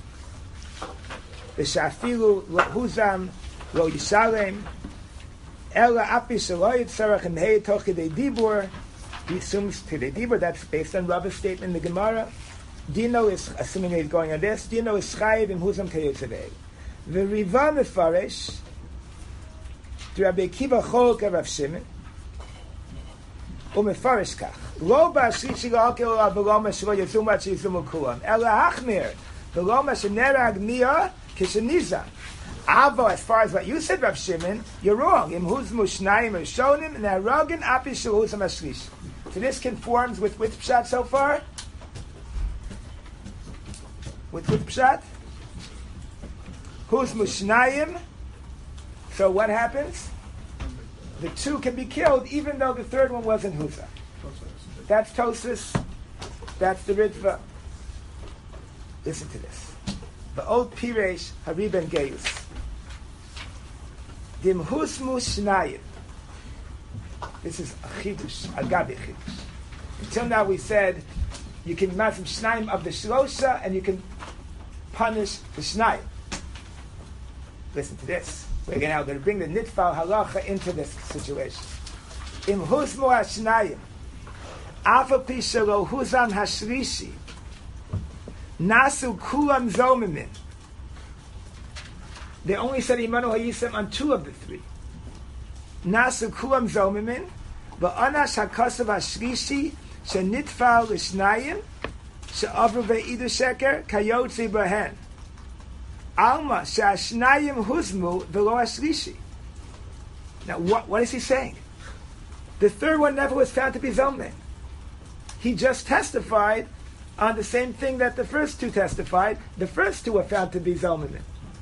v'shafilu lahuzam lo yishalem ela api shelo yitzarach and hei toch kidei dibur. He assumes kidei dibur. That's based on Rabba's statement in the Gemara. Dino is assuming he's going on this. Dino is chayiv im huzam kayotzevei. V'riva mefaresh to Rabbi Akiva chol k'Rav Shimon. ומפרש כך, לא בהשלישי להקל עליו ולא מה שלא יזום עד שיזומו כולם, אלא החמיר, ולא מה שנהרג מיה כשניזם. אבל as far as what you said, Rav Shimon, you're wrong. Im huzmu shnayim rishonim, neharagen api shel huzam hashlishi. So this conforms with which pshat so far? With which pshat? Huzmu shnayim. So what happens? The two can be killed, even though the third one wasn't Huza. That's Tosfos. That's the Ritva. Listen to this. The old Piresh Hari ben Geyus. Dim husmu shnayim. This is a chidush, agabi chidush. Until now we said you can masim shnayim of the shlosha and you can punish the shnayim. Listen to this. We're now going to bring the nitfal halacha into this situation. Im husmu hashnayim, afa pi shelo huzam hashlishi, nasu kulam zomimin. They only said imanu hayisem on two of the three. Nasu kulam zomimin, va'anash hakasav hashlishi, shenitfal lishnayim, she'avru ve'idu sheker, kayotzi bahen. Alma she'ashnayim huzmu v'lo hashlishi. Now, what, what is he saying? The third one never was found to be zomen. He just testified on the same thing that the first two testified. The first two were found to be zomen.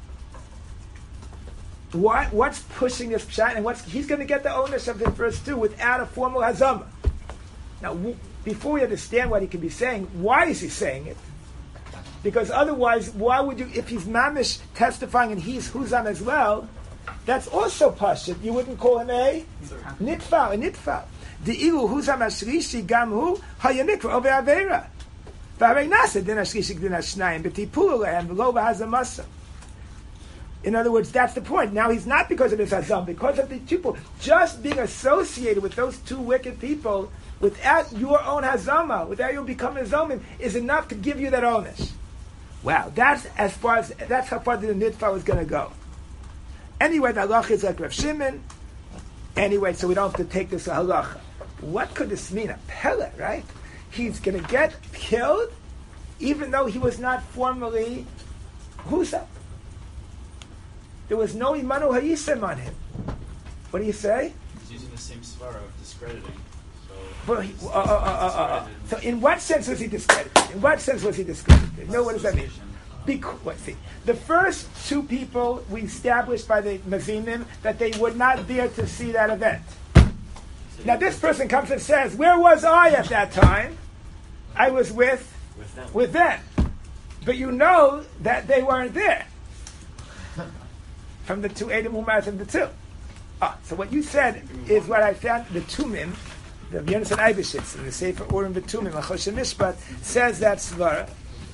What, what's pushing this pshat? And what's he's going to get the ownership of the first two without a formal hazama. Now, w- before we understand what he could be saying, why is he saying it? Because otherwise, why would you, if he's mamish testifying and he's huzam as well, that's also pashut. You wouldn't call him a nitfal, a nitfal. The ilu huzam hashlishi gamhu hayanikra over avera. V'arei nasa din hashlishi din hashnayim b'tipulu lehem v'lo v'hazamasa. In other words, that's the point. Now he's not because of his hazam, because of the people. Just being associated with those two wicked people without your own hazama, without you becoming a zomim, is enough to give you that onus. Wow, that's as far as that's how far the nitfal is going to go. Anyway, the halacha is like Rav Shimon. Anyway, so we don't have to take this halacha. What could this mean? A pele, right? He's going to get killed, even though he was not formally husa. There was no imanu hayisem on him. What do you say? He's using the same svara of discrediting. Well, he, uh, uh, uh, uh, uh. So, in what sense was he discredited? In what sense was he discredited? No, what does that mean? Because, let's see. The first two people we established by the Mazinim that they would not dare to see that event. Now, this person comes and says, "Where was I at that time? I was with with them." With them. But you know that they weren't there. From the two Edom Umas and the two. Ah, so what you said is what I found the Tumim. The Yonasan Eibeshitz in the Sefer Urim V'Tumim, Achoshe Mishpat, says that svara.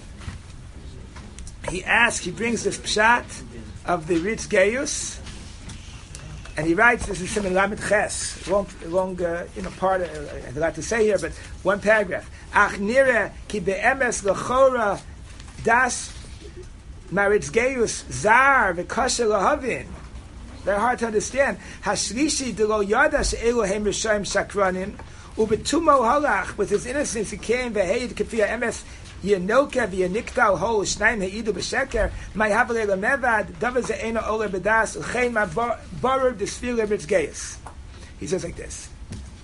He asks, he brings this pshat of the Ritz Geyus, and he writes, this is Siman Lamed Ches, long, long uh, you know, part, uh, I have a lot to say here, but one paragraph. Ach nire ki be'emes l'chora das maritz Geyus zar v'kosher lahavin. Very hard to understand. Hashlishi de lo yada she'elu hem rishayim shakranim ubetumo halach, with his innocence he came v'heid kefia emes yenoka v'yaniktal hol shnayim heidu b'sheker ma'yavalei lamevad davar ze'ena oler b'das uchein ma'barer desfile ritzgeis. He says like this.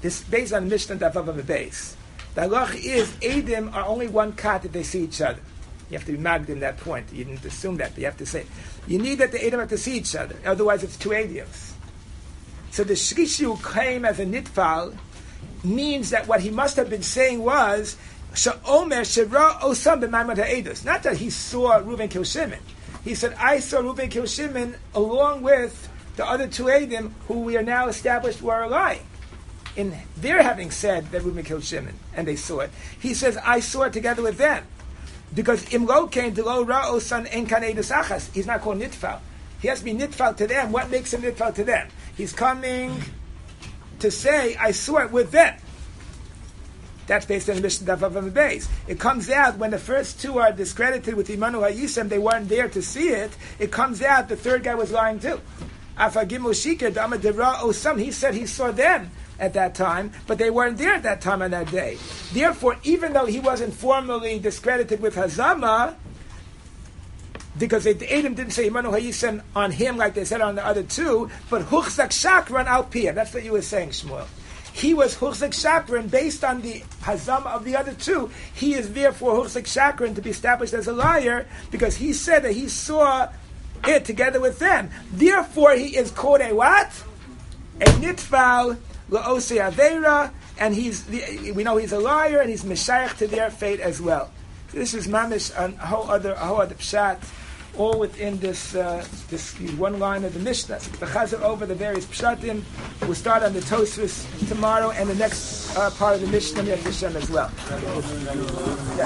It's based on Mishnah Davav of the base. The halach is Eidim are only one kat if they see each other. You have to be magdim that point. You didn't assume that, but you have to say you need that the Eidim have to see each other. Otherwise, it's two Eidims. So the Shlishu came as a nitfal means that what he must have been saying was Sha'omer Shira Osam b'Maimad ha'Edus. Not that he saw Reuven kill Shimon. He said, I saw Reuven kill Shimon along with the other two Eidim who we are now established were lying. In their having said that Reuven killed Shimon, and they saw it, he says, I saw it together with them. Because Imlo came to Lo Ra'osan En Kan Edus Achas. He's not called nitfal. He has to be nitfal to them. What makes him nitfal to them? He's coming to say, I saw it with them. That's based on the Mishnah Daf of the base. It comes out when the first two are discredited with Imanu HaYisem, they weren't there to see it. It comes out the third guy was lying too. Afagimu Shikar Dama Dera Osam. He said he saw them at that time, but they weren't there at that time on that day. Therefore, even though he wasn't formally discredited with Hazama, because the Edom didn't say Imanu HaYisem on him like they said on the other two, but Huchzak Shakran Al Piyah. That's what you were saying, Shmuel. He was Huchzak Shakran based on the Hazama of the other two. He is therefore Huchzak Shakran to be established as a liar because he said that he saw it together with them. Therefore, he is called a what? A nitfal la'osei aveira, and he's the, we know he's a liar and he's meshayach to their fate as well. So this is mamish a whole other a whole other pshat, all within this uh, this one line of the Mishnah. The Chazar over the various pshatim. We'll start on the Tosfos tomorrow and the next uh, part of the Mishnah Hashem as well.